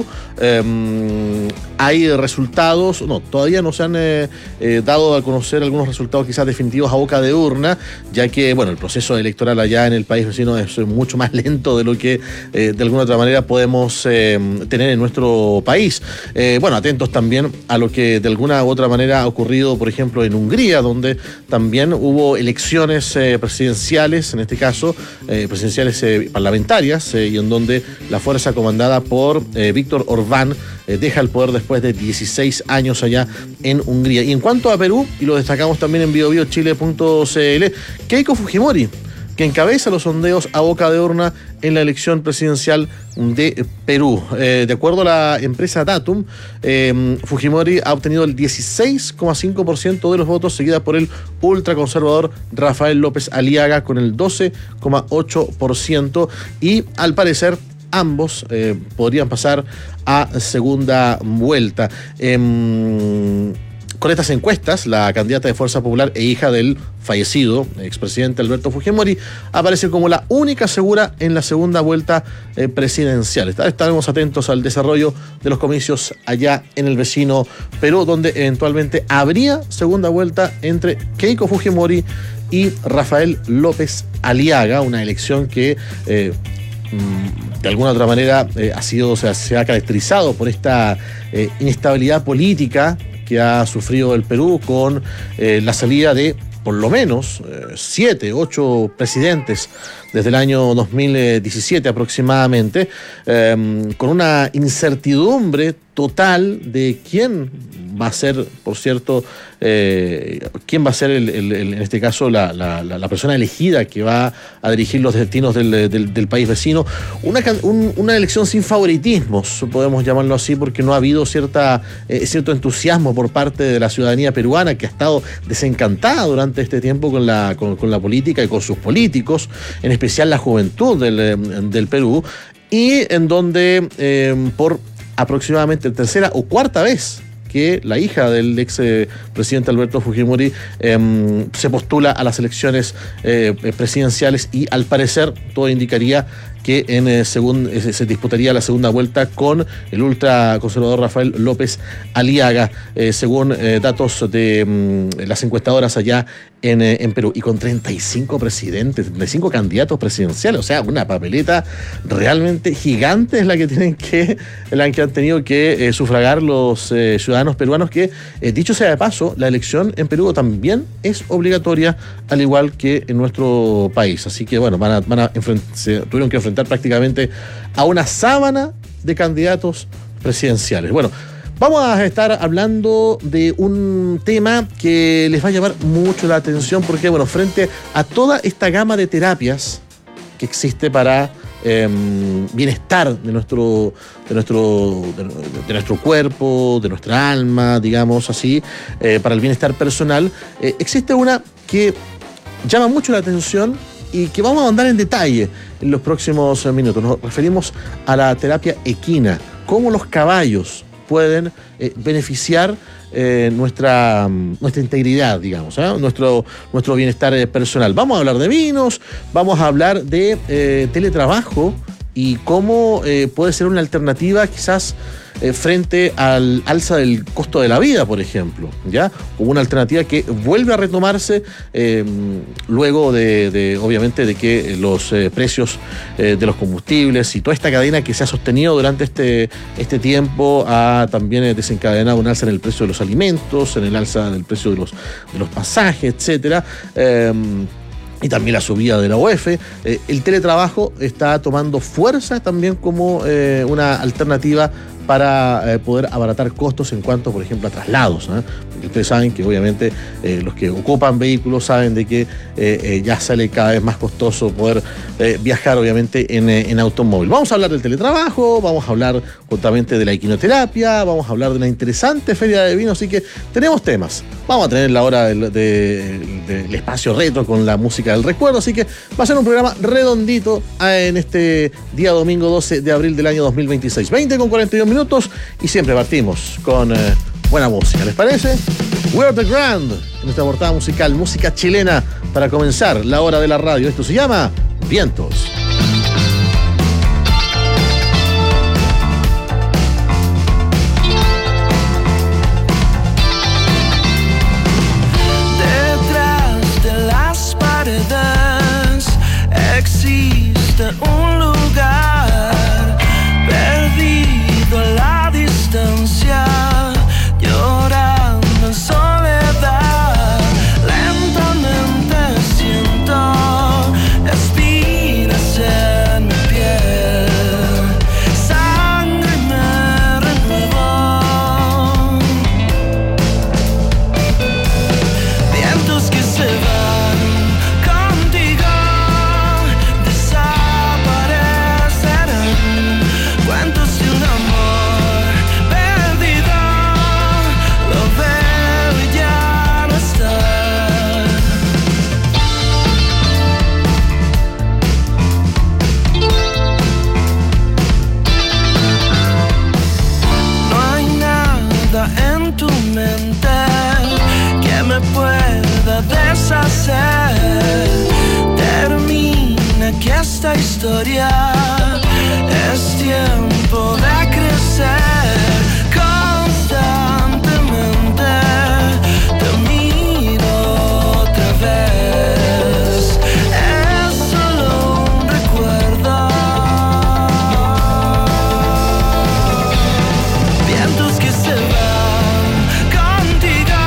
Hay resultados, todavía no se han dado a conocer algunos resultados quizás definitivos a boca de urna, ya que, bueno, el proceso electoral allá en el país vecino es mucho más lento de lo que de alguna otra manera podemos tener en nuestro país. Bueno, atentos también a lo que de alguna u otra manera ha ocurrido, por ejemplo, en Hungría, donde también hubo elecciones presidenciales, en este caso presidenciales parlamentarias, y en donde la fuerza comandada por Víctor Orbán deja el poder después de 16 años allá en Hungría. Y en cuanto a Perú, y lo destacamos también en biobiochile.cl, Keiko Fujimori, que encabeza los sondeos a boca de urna en la elección presidencial de Perú. De acuerdo a la empresa Datum, Fujimori ha obtenido el 16,5% de los votos, seguida por el ultraconservador Rafael López Aliaga con el 12,8%, y al parecer ambos podrían pasar a segunda vuelta. Con estas encuestas, la candidata de Fuerza Popular e hija del fallecido expresidente Alberto Fujimori aparece como la única segura en la segunda vuelta presidencial. Estaremos atentos al desarrollo de los comicios allá en el vecino Perú, donde eventualmente habría segunda vuelta entre Keiko Fujimori y Rafael López Aliaga, una elección que de alguna otra manera se ha caracterizado por esta inestabilidad política que ha sufrido el Perú, con la salida de por lo menos 7, 8 presidentes desde el año 2017 aproximadamente, con una incertidumbre total de quién va a ser, por cierto, quién va a ser en este caso la persona elegida que va a dirigir los destinos del país vecino. Una elección sin favoritismos, podemos llamarlo así, porque no ha habido cierto entusiasmo por parte de la ciudadanía peruana, que ha estado desencantada durante este tiempo con la política y con sus políticos, en especial la juventud del Perú, y en donde por aproximadamente tercera o cuarta vez que la hija del ex presidente Alberto Fujimori se postula a las elecciones presidenciales, y al parecer todo indicaría que se disputaría la segunda vuelta con el ultraconservador Rafael López Aliaga, según datos de las encuestadoras allá en Perú, y con 35 candidatos presidenciales, o sea, una papeleta realmente gigante es la que han tenido que sufragar los ciudadanos peruanos, que dicho sea de paso, la elección en Perú también es obligatoria, al igual que en nuestro país. Así que bueno, se tuvieron que enfrentar prácticamente a una sábana de candidatos presidenciales. Bueno, vamos a estar hablando de un tema que les va a llamar mucho la atención, porque bueno, frente a toda esta gama de terapias que existe para bienestar de nuestro cuerpo, de nuestra alma, digamos así, para el bienestar personal, existe una que llama mucho la atención y que vamos a andar en detalle en los próximos minutos. Nos referimos a la terapia equina, cómo los caballos pueden beneficiar nuestra integridad, digamos, nuestro bienestar personal. Vamos a hablar de vinos, vamos a hablar de teletrabajo y cómo puede ser una alternativa quizás frente al alza del costo de la vida, por ejemplo, ¿ya? Como una alternativa que vuelve a retomarse luego obviamente, de que los precios de los combustibles y toda esta cadena que se ha sostenido durante este tiempo ha también desencadenado un alza en el precio de los alimentos, en el alza del precio de los pasajes, etcétera. Y también la subida de la UEF. El teletrabajo está tomando fuerza también como una alternativa para poder abaratar costos en cuanto, por ejemplo, a traslados, ¿eh? Porque ustedes saben que obviamente los que ocupan vehículos saben de que ya sale cada vez más costoso poder viajar, obviamente, en automóvil. Vamos a hablar del teletrabajo, vamos a hablar justamente de la equinoterapia, vamos a hablar de una interesante feria de vino, así que tenemos temas. Vamos a tener la hora del espacio retro con la música del recuerdo, así que va a ser un programa redondito en este día domingo 12 de abril del año 2026. 20:41 minutos y siempre partimos con buena música, ¿les parece? We're the Grand, en nuestra portada musical, música chilena para comenzar la hora de la radio. Esto se llama Vientos. Detrás de las paredes existe un lugar perdido en la distancia, llorando en soledad. Lentamente siento espinas en mi piel, sangre me renuevó. Vientos que se van contigo desaparecerán, cuentos de un amor perdido, lo veo y ya no está. No hay nada en tu mente que me pueda deshacer. Termina que esta historia es tiempo de crecer. Constantemente te miro otra vez. Es solo un recuerdo. Vientos que se van contigo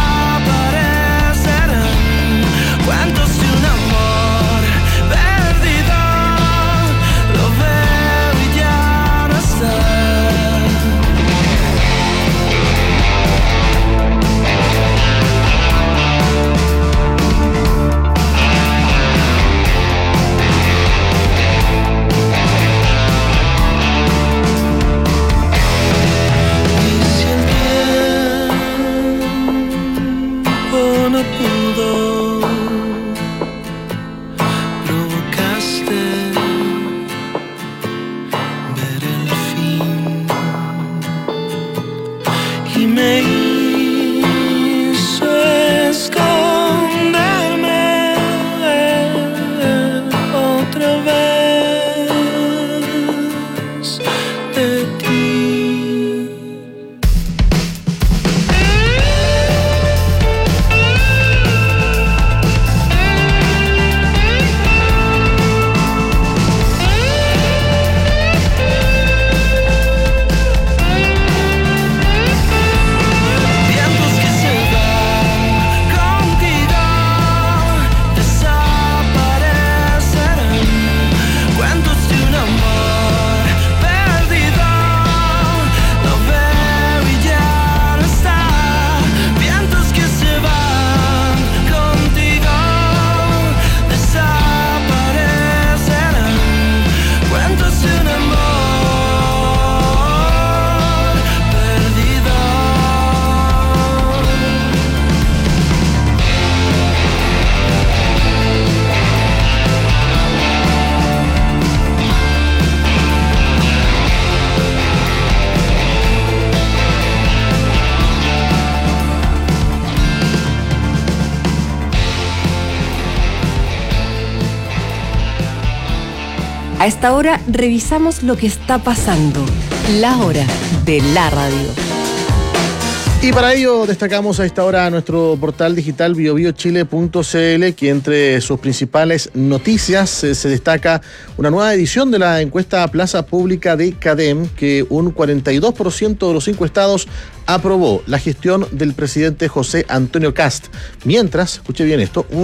desaparecerán, cuentos de un amor perdido. A esta hora revisamos lo que está pasando. La hora de la radio. Y para ello destacamos a esta hora nuestro portal digital biobiochile.cl, que entre sus principales noticias se destaca una nueva edición de la encuesta Plaza Pública de CADEM, que un 42% de los encuestados aprobó la gestión del presidente José Antonio Kast, mientras, escuche bien esto, un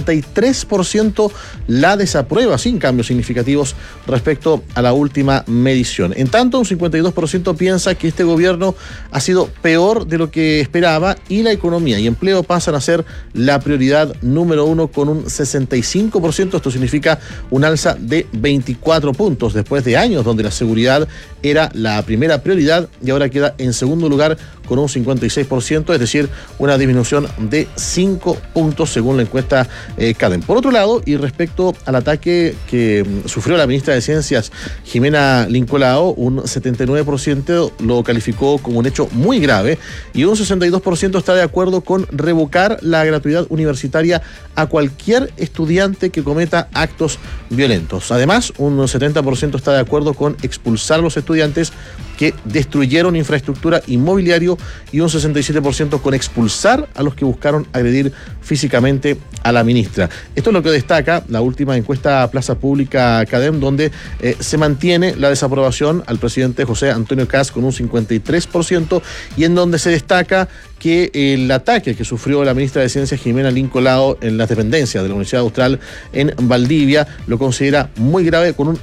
53% la desaprueba sin cambios significativos respecto a la última medición. En tanto, un 52% piensa que este gobierno ha sido peor de lo que esperaba y la economía y empleo pasan a ser la prioridad número 1 con un 65%. Esto significa un alza de 24 puntos después de años donde la seguridad era la primera prioridad y ahora queda en segundo lugar con un 56%, es decir, una disminución de 5 puntos según la encuesta CADEM. Por otro lado, y respecto al ataque que sufrió la ministra de Ciencias, Jimena Lincolao, un 79% lo calificó como un hecho muy grave y un 62% está de acuerdo con revocar la gratuidad universitaria a cualquier estudiante que cometa actos violentos. Además, un 70% está de acuerdo con expulsar a los estudiantes que destruyeron infraestructura inmobiliaria y un 67% con expulsar a los que buscaron agredir físicamente a la ministra. Esto es lo que destaca la última encuesta Plaza Pública CADEM, donde se mantiene la desaprobación al presidente José Antonio Kast con un 53% y en donde se destaca que el ataque que sufrió la ministra de Ciencias Jimena Lincolao en las dependencias de la Universidad Austral en Valdivia lo considera muy grave con un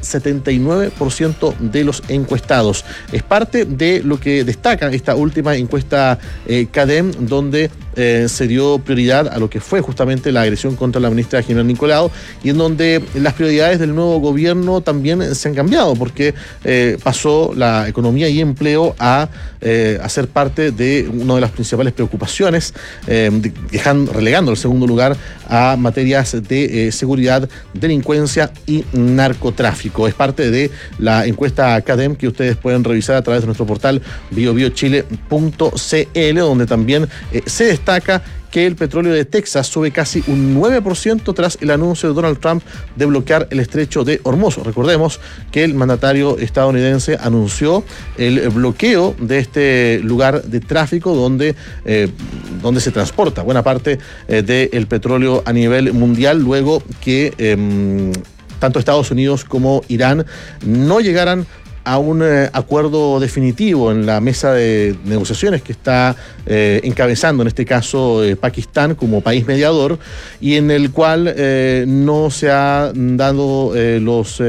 79% de los encuestados. Es parte de lo que destaca esta última encuesta CADEM, donde se dio prioridad a lo que fue justamente la agresión contra la ministra Jimena Lincolao y en donde las prioridades del nuevo gobierno también se han cambiado porque pasó la economía y empleo a ser parte de una de las principales preocupaciones, relegando el segundo lugar a materias de seguridad, delincuencia y narcotráfico. Es parte de la encuesta CADEM que ustedes pueden revisar a través de nuestro portal biobiochile.cl, donde también se destaca que el petróleo de Texas sube casi un 9% tras el anuncio de Donald Trump de bloquear el estrecho de Hormuz. Recordemos que el mandatario estadounidense anunció el bloqueo de este lugar de tráfico donde se transporta buena parte del petróleo a nivel mundial, luego que tanto Estados Unidos como Irán no llegaran a un acuerdo definitivo en la mesa de negociaciones que está encabezando en este caso Pakistán como país mediador y en el cual no se ha dado el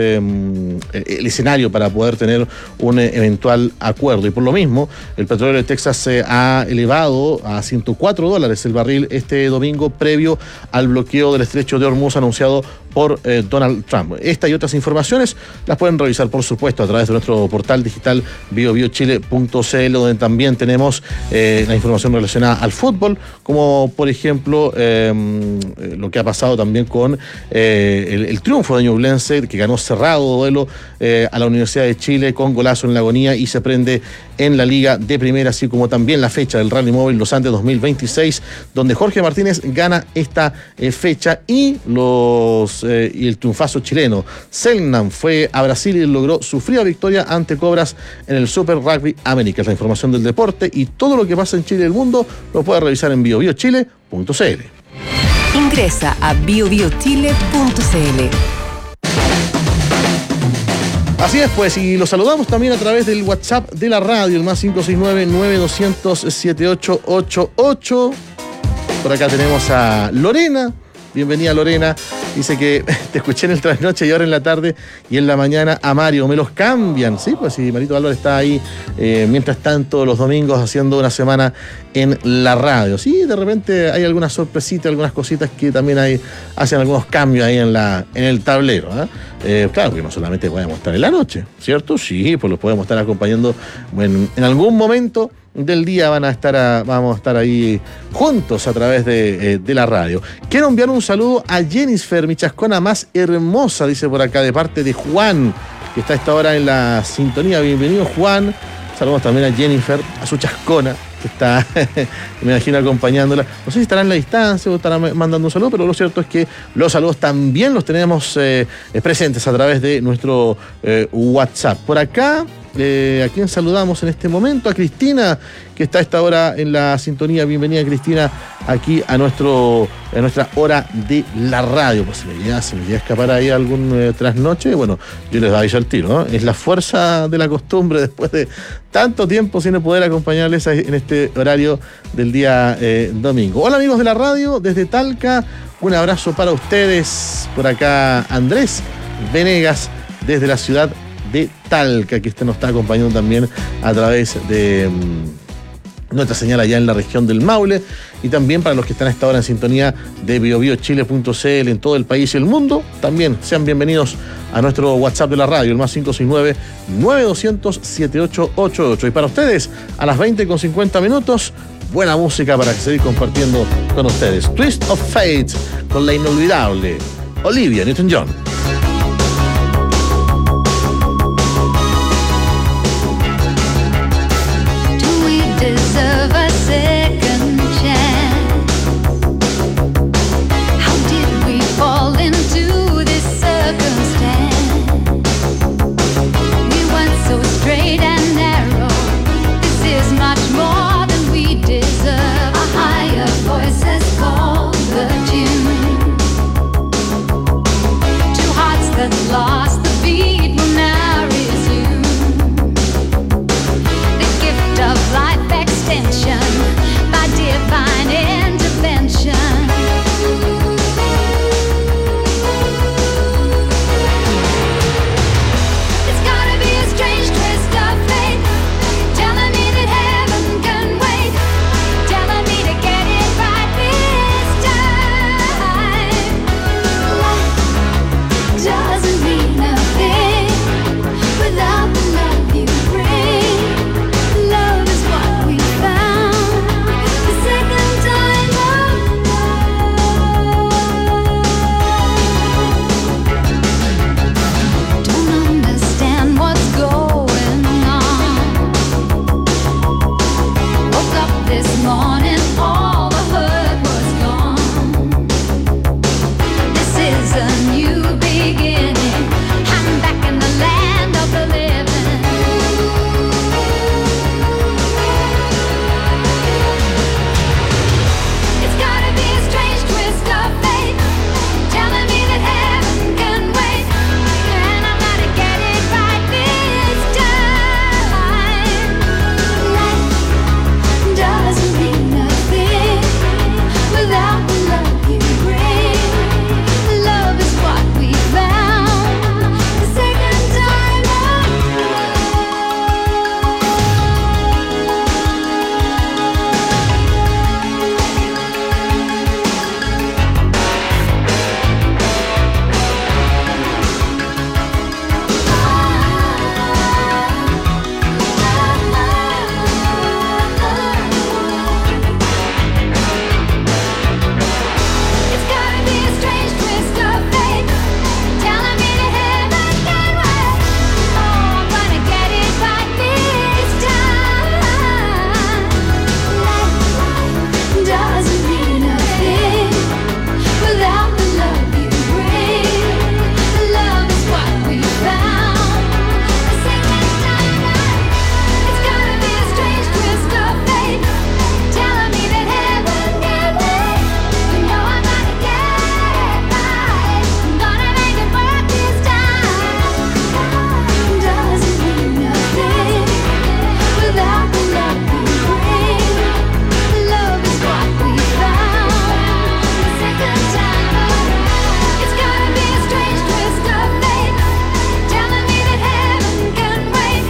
escenario para poder tener un eventual acuerdo y por lo mismo el petróleo de Texas se ha elevado a $104 el barril este domingo previo al bloqueo del estrecho de Hormuz anunciado por Donald Trump. Esta y otras informaciones las pueden revisar por supuesto a través de nuestro portal digital biobiochile.cl, donde también tenemos la información relacionada al fútbol, como por ejemplo lo que ha pasado también con el triunfo de Ñublense, que ganó cerrado duelo a la Universidad de Chile con golazo en la agonía y se prende en la Liga de Primera, así como también la fecha del Rally Móvil Los Andes 2026, donde Jorge Martínez gana esta fecha y el triunfazo chileno. Selknam fue a Brasil y logró su fría victoria ante Cobras en el Super Rugby Américas. La información del deporte y todo lo que pasa en Chile y el mundo lo puede revisar en biobiochile.cl. Ingresa a biobiochile.cl. Así es, pues, y los saludamos también a través del WhatsApp de la radio, el más 569-9200-7888. Por acá tenemos a Lorena. Bienvenida, Lorena. Dice que te escuché en el trasnoche y ahora en la tarde y en la mañana a Mario. Me los cambian. Sí, pues sí, Marito Álvarez está ahí mientras tanto los domingos haciendo una semana en la radio. Sí, de repente hay algunas sorpresitas, algunas cositas que también hacen algunos cambios ahí en el tablero. Claro que no solamente podemos estar en la noche, ¿cierto? Sí, pues los podemos estar acompañando en algún momento del día vamos a estar ahí juntos a través de la radio. Quiero enviar un saludo a Jennifer, mi chascona más hermosa, dice por acá, de parte de Juan, que está a esta hora en la sintonía. Bienvenido, Juan. Saludamos también a Jennifer, a su chascona, que está, me imagino, acompañándola. No sé si estará en la distancia o estará mandando un saludo, pero lo cierto es que los saludos también los tenemos presentes a través de nuestro WhatsApp. Por acá, ¿a quién saludamos en este momento? A Cristina, que está a esta hora en la sintonía. Bienvenida, Cristina, aquí a nuestra hora de la radio. Pues se me llega a escapar ahí algún trasnoche, bueno, yo les aviso al tiro, ¿no? Es la fuerza de la costumbre después de tanto tiempo sin poder acompañarles en este horario del día domingo. Hola, amigos de la radio, desde Talca, un abrazo para ustedes. Por acá, Andrés Venegas, desde la ciudad de Talca, que nos está acompañando también a través de nuestra señal allá en la región del Maule, y también para los que están a esta hora en sintonía de biobiochile.cl en todo el país y el mundo, también sean bienvenidos a nuestro WhatsApp de la radio, el más 569-9200-7888. Y para ustedes, a las 20:50, buena música para seguir compartiendo con ustedes. Twist of Fate, con la inolvidable Olivia Newton-John. Deserve a second chance. How did we fall into this circumstance? We weren't so straight and narrow. This is much more than we deserve. A higher voice has called the tune. Two hearts that lost the beat will now resume. The gift of life extension by divine intervention. It's gotta be a strange twist of fate, telling me that heaven can wait, telling me to get it right this time. Life doesn't mean a thing without the love you bring. Love is what we found the second time around. Don't understand what's going on. Woke up this morning, all the hurt was gone. This is a new beginning. I'm back in the land of the living. It's gotta be a strange twist of fate, telling me that heaven can wait, and I'm gonna get it right this time. Life doesn't mean a thing without the love you bring. Love is what we found the second time It's gotta be a strange twist of fate, telling me that heaven can wait. Oh, I'm gonna get it right this time. Life doesn't mean a thing without the love you bring. Love is what we found the second time around. It's gotta be a strange twist of fate, telling me that heaven can wait. You know I'm gonna get it right. I'm gonna make it work this time. Doesn't mean nothing without the love you bring. Love is what we found the second time around. It's gotta be a strange twist of fate, telling me that heaven can wait.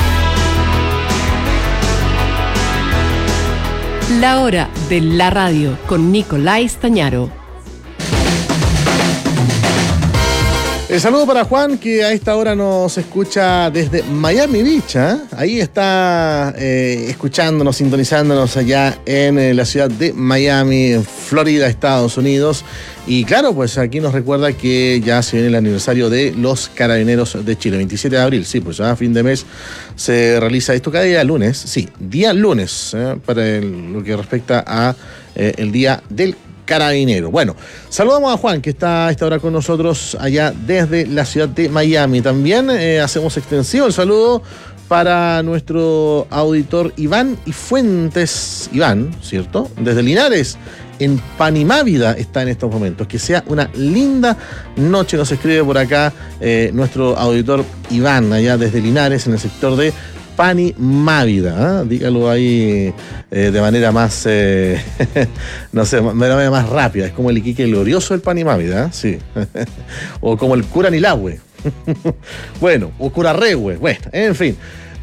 La hora de la radio con Nicolás Stañaro. El saludo para Juan, que a esta hora nos escucha desde Miami Beach. Ahí está escuchándonos, sintonizándonos allá en la ciudad de Miami, en Florida, Estados Unidos. Y claro, pues aquí nos recuerda que ya se viene el aniversario de los Carabineros de Chile, 27 de abril. Sí, pues ya a fin de mes se realiza esto cada día lunes. Sí, día lunes, para lo que respecta a el Día del Carabinero. Bueno, saludamos a Juan, que está a esta hora con nosotros allá desde la ciudad de Miami. También hacemos extensivo el saludo para nuestro auditor Iván y Fuentes. Iván, ¿cierto? Desde Linares, en Panimávida está en estos momentos. Que sea una linda noche, nos escribe por acá nuestro auditor Iván, allá desde Linares, en el sector de Panimávida, dígalo ahí de manera más, no sé, de manera más rápida. Es como el Iquique glorioso del Panimávida, sí. O como el Curanilahue. Bueno, o Curarrehue. Bueno, en fin.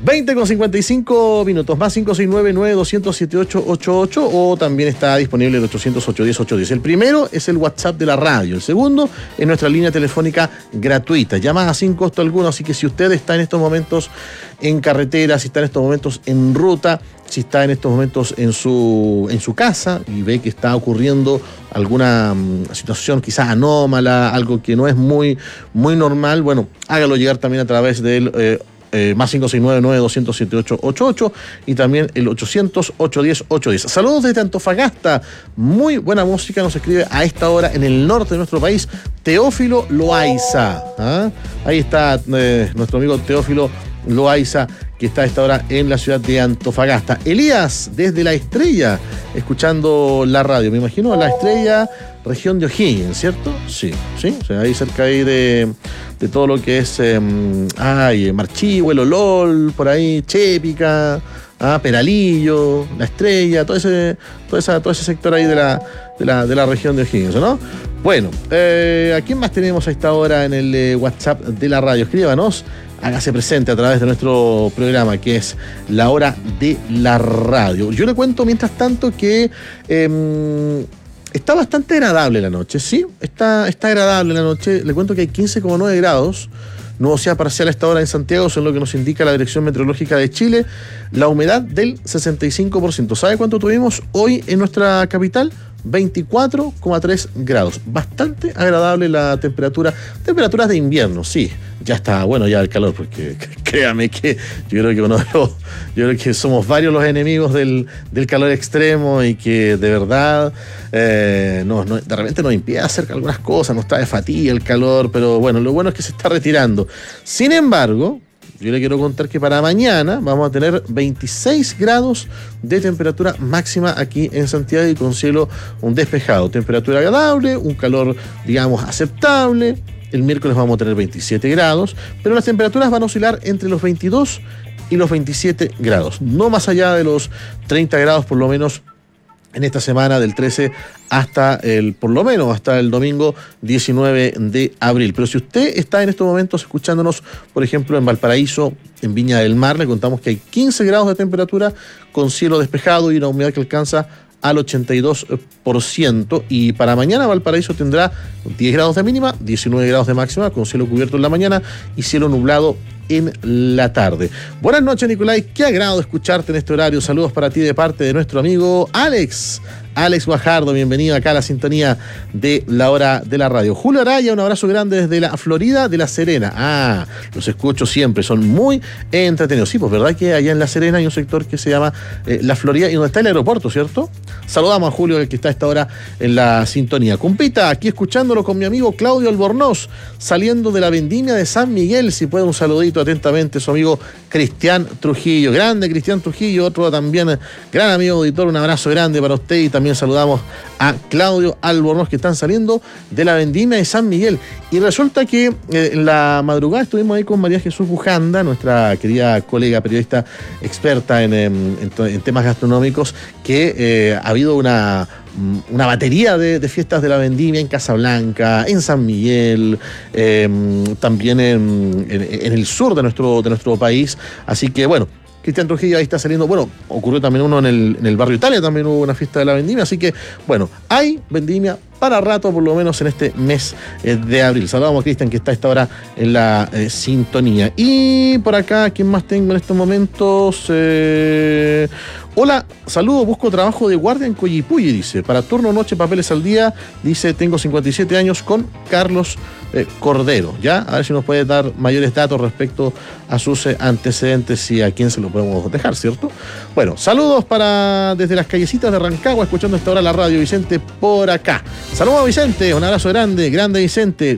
20:55 más 569-9200-7888, o también está disponible el 800-810-810. El primero es el WhatsApp de la radio, el segundo es nuestra línea telefónica gratuita, llamada sin costo alguno. Así que si usted está en estos momentos en carretera, si está en estos momentos en ruta, si está en estos momentos en su casa y ve que está ocurriendo alguna situación quizás anómala, algo que no es muy normal, bueno, hágalo llegar también a través del más 569-9200-7888 y también el 800-810-810. Saludos desde Antofagasta. Muy buena música nos escribe a esta hora en el norte de nuestro país Teófilo Loaiza. Ahí está nuestro amigo Teófilo Loaiza, que está a esta hora en la ciudad de Antofagasta. Elías, desde La Estrella, escuchando la radio. Me imagino La Estrella, región de O'Higgins, ¿cierto? Sí. O sea, ahí cerca ahí de todo lo que es Marchihue, Olol, por ahí, Chépica, Peralillo, La Estrella, todo ese sector ahí de la región de O'Higgins, ¿no? Bueno, ¿a quién más tenemos a esta hora en el WhatsApp de la radio? Escríbanos, hágase presente a través de nuestro programa, que es La Hora de la Radio. Yo le cuento, mientras tanto, que está bastante agradable la noche, ¿sí? Está agradable la noche. Le cuento que hay 15,9 grados. Nubosidad parcial a esta hora en Santiago, son lo que nos indica la Dirección Meteorológica de Chile. La humedad del 65%. ¿Sabe cuánto tuvimos hoy en nuestra capital? 24,3 grados. Bastante agradable la temperatura. Temperaturas de invierno, sí. Ya está bueno ya el calor, porque créame que yo creo que somos varios los enemigos del calor extremo, y que de verdad de repente nos impide hacer algunas cosas, nos trae fatiga el calor, pero bueno, lo bueno es que se está retirando. Sin embargo, yo le quiero contar que para mañana vamos a tener 26 grados de temperatura máxima aquí en Santiago, y con cielo despejado. Temperatura agradable, un calor, digamos, aceptable. El miércoles vamos a tener 27 grados, pero las temperaturas van a oscilar entre los 22 y los 27 grados. No más allá de los 30 grados, por lo menos en esta semana, del 13 hasta el domingo 19 de abril. Pero si usted está en estos momentos escuchándonos, por ejemplo, en Valparaíso, en Viña del Mar, le contamos que hay 15 grados de temperatura con cielo despejado y una humedad que alcanza al 82%. Y para mañana Valparaíso tendrá 10 grados de mínima, 19 grados de máxima, con cielo cubierto en la mañana y cielo nublado en la tarde. Buenas noches, Nicolai, qué agrado escucharte en este horario. Saludos para ti de parte de nuestro amigo Alex Guajardo, bienvenido acá a la sintonía de La Hora de la Radio. Julio Araya, un abrazo grande desde la Florida de La Serena. Los escucho siempre, son muy entretenidos. Sí, pues verdad que allá en La Serena hay un sector que se llama La Florida, y donde está el aeropuerto, ¿cierto? Saludamos a Julio, el que está a esta hora en la sintonía. Compita, aquí escuchándolo con mi amigo Claudio Albornoz, saliendo de la vendimia de San Miguel. Si puede, un saludito atentamente, su amigo Cristian Trujillo. Grande Cristian Trujillo, otro también gran amigo auditor. Un abrazo grande para usted, y también saludamos a Claudio Albornoz, que están saliendo de la vendimia de San Miguel. Y resulta que en la madrugada estuvimos ahí con María Jesús Bujanda, nuestra querida colega periodista experta en temas gastronómicos, que ha habido una batería de fiestas de la vendimia en Casablanca, en San Miguel, también en el sur de nuestro país. Así que bueno, Cristian Trujillo ahí está saliendo. Bueno, ocurrió también uno en el barrio Italia, también hubo una fiesta de la vendimia, así que, bueno, hay vendimia para rato, por lo menos en este mes de abril. Saludamos a Cristian, que está a esta hora en la sintonía. Y por acá, ¿quién más tengo en estos momentos? Hola, saludos, busco trabajo de guardia en Coyipulli, dice. Para turno, noche, papeles al día, dice, tengo 57 años con Carlos Cordero. ¿Ya? A ver si nos puede dar mayores datos respecto a sus antecedentes y a quién se lo podemos dejar, ¿cierto? Bueno, saludos desde las callecitas de Rancagua, escuchando a esta hora la radio, Vicente por acá. Saludos a Vicente, un abrazo grande Vicente.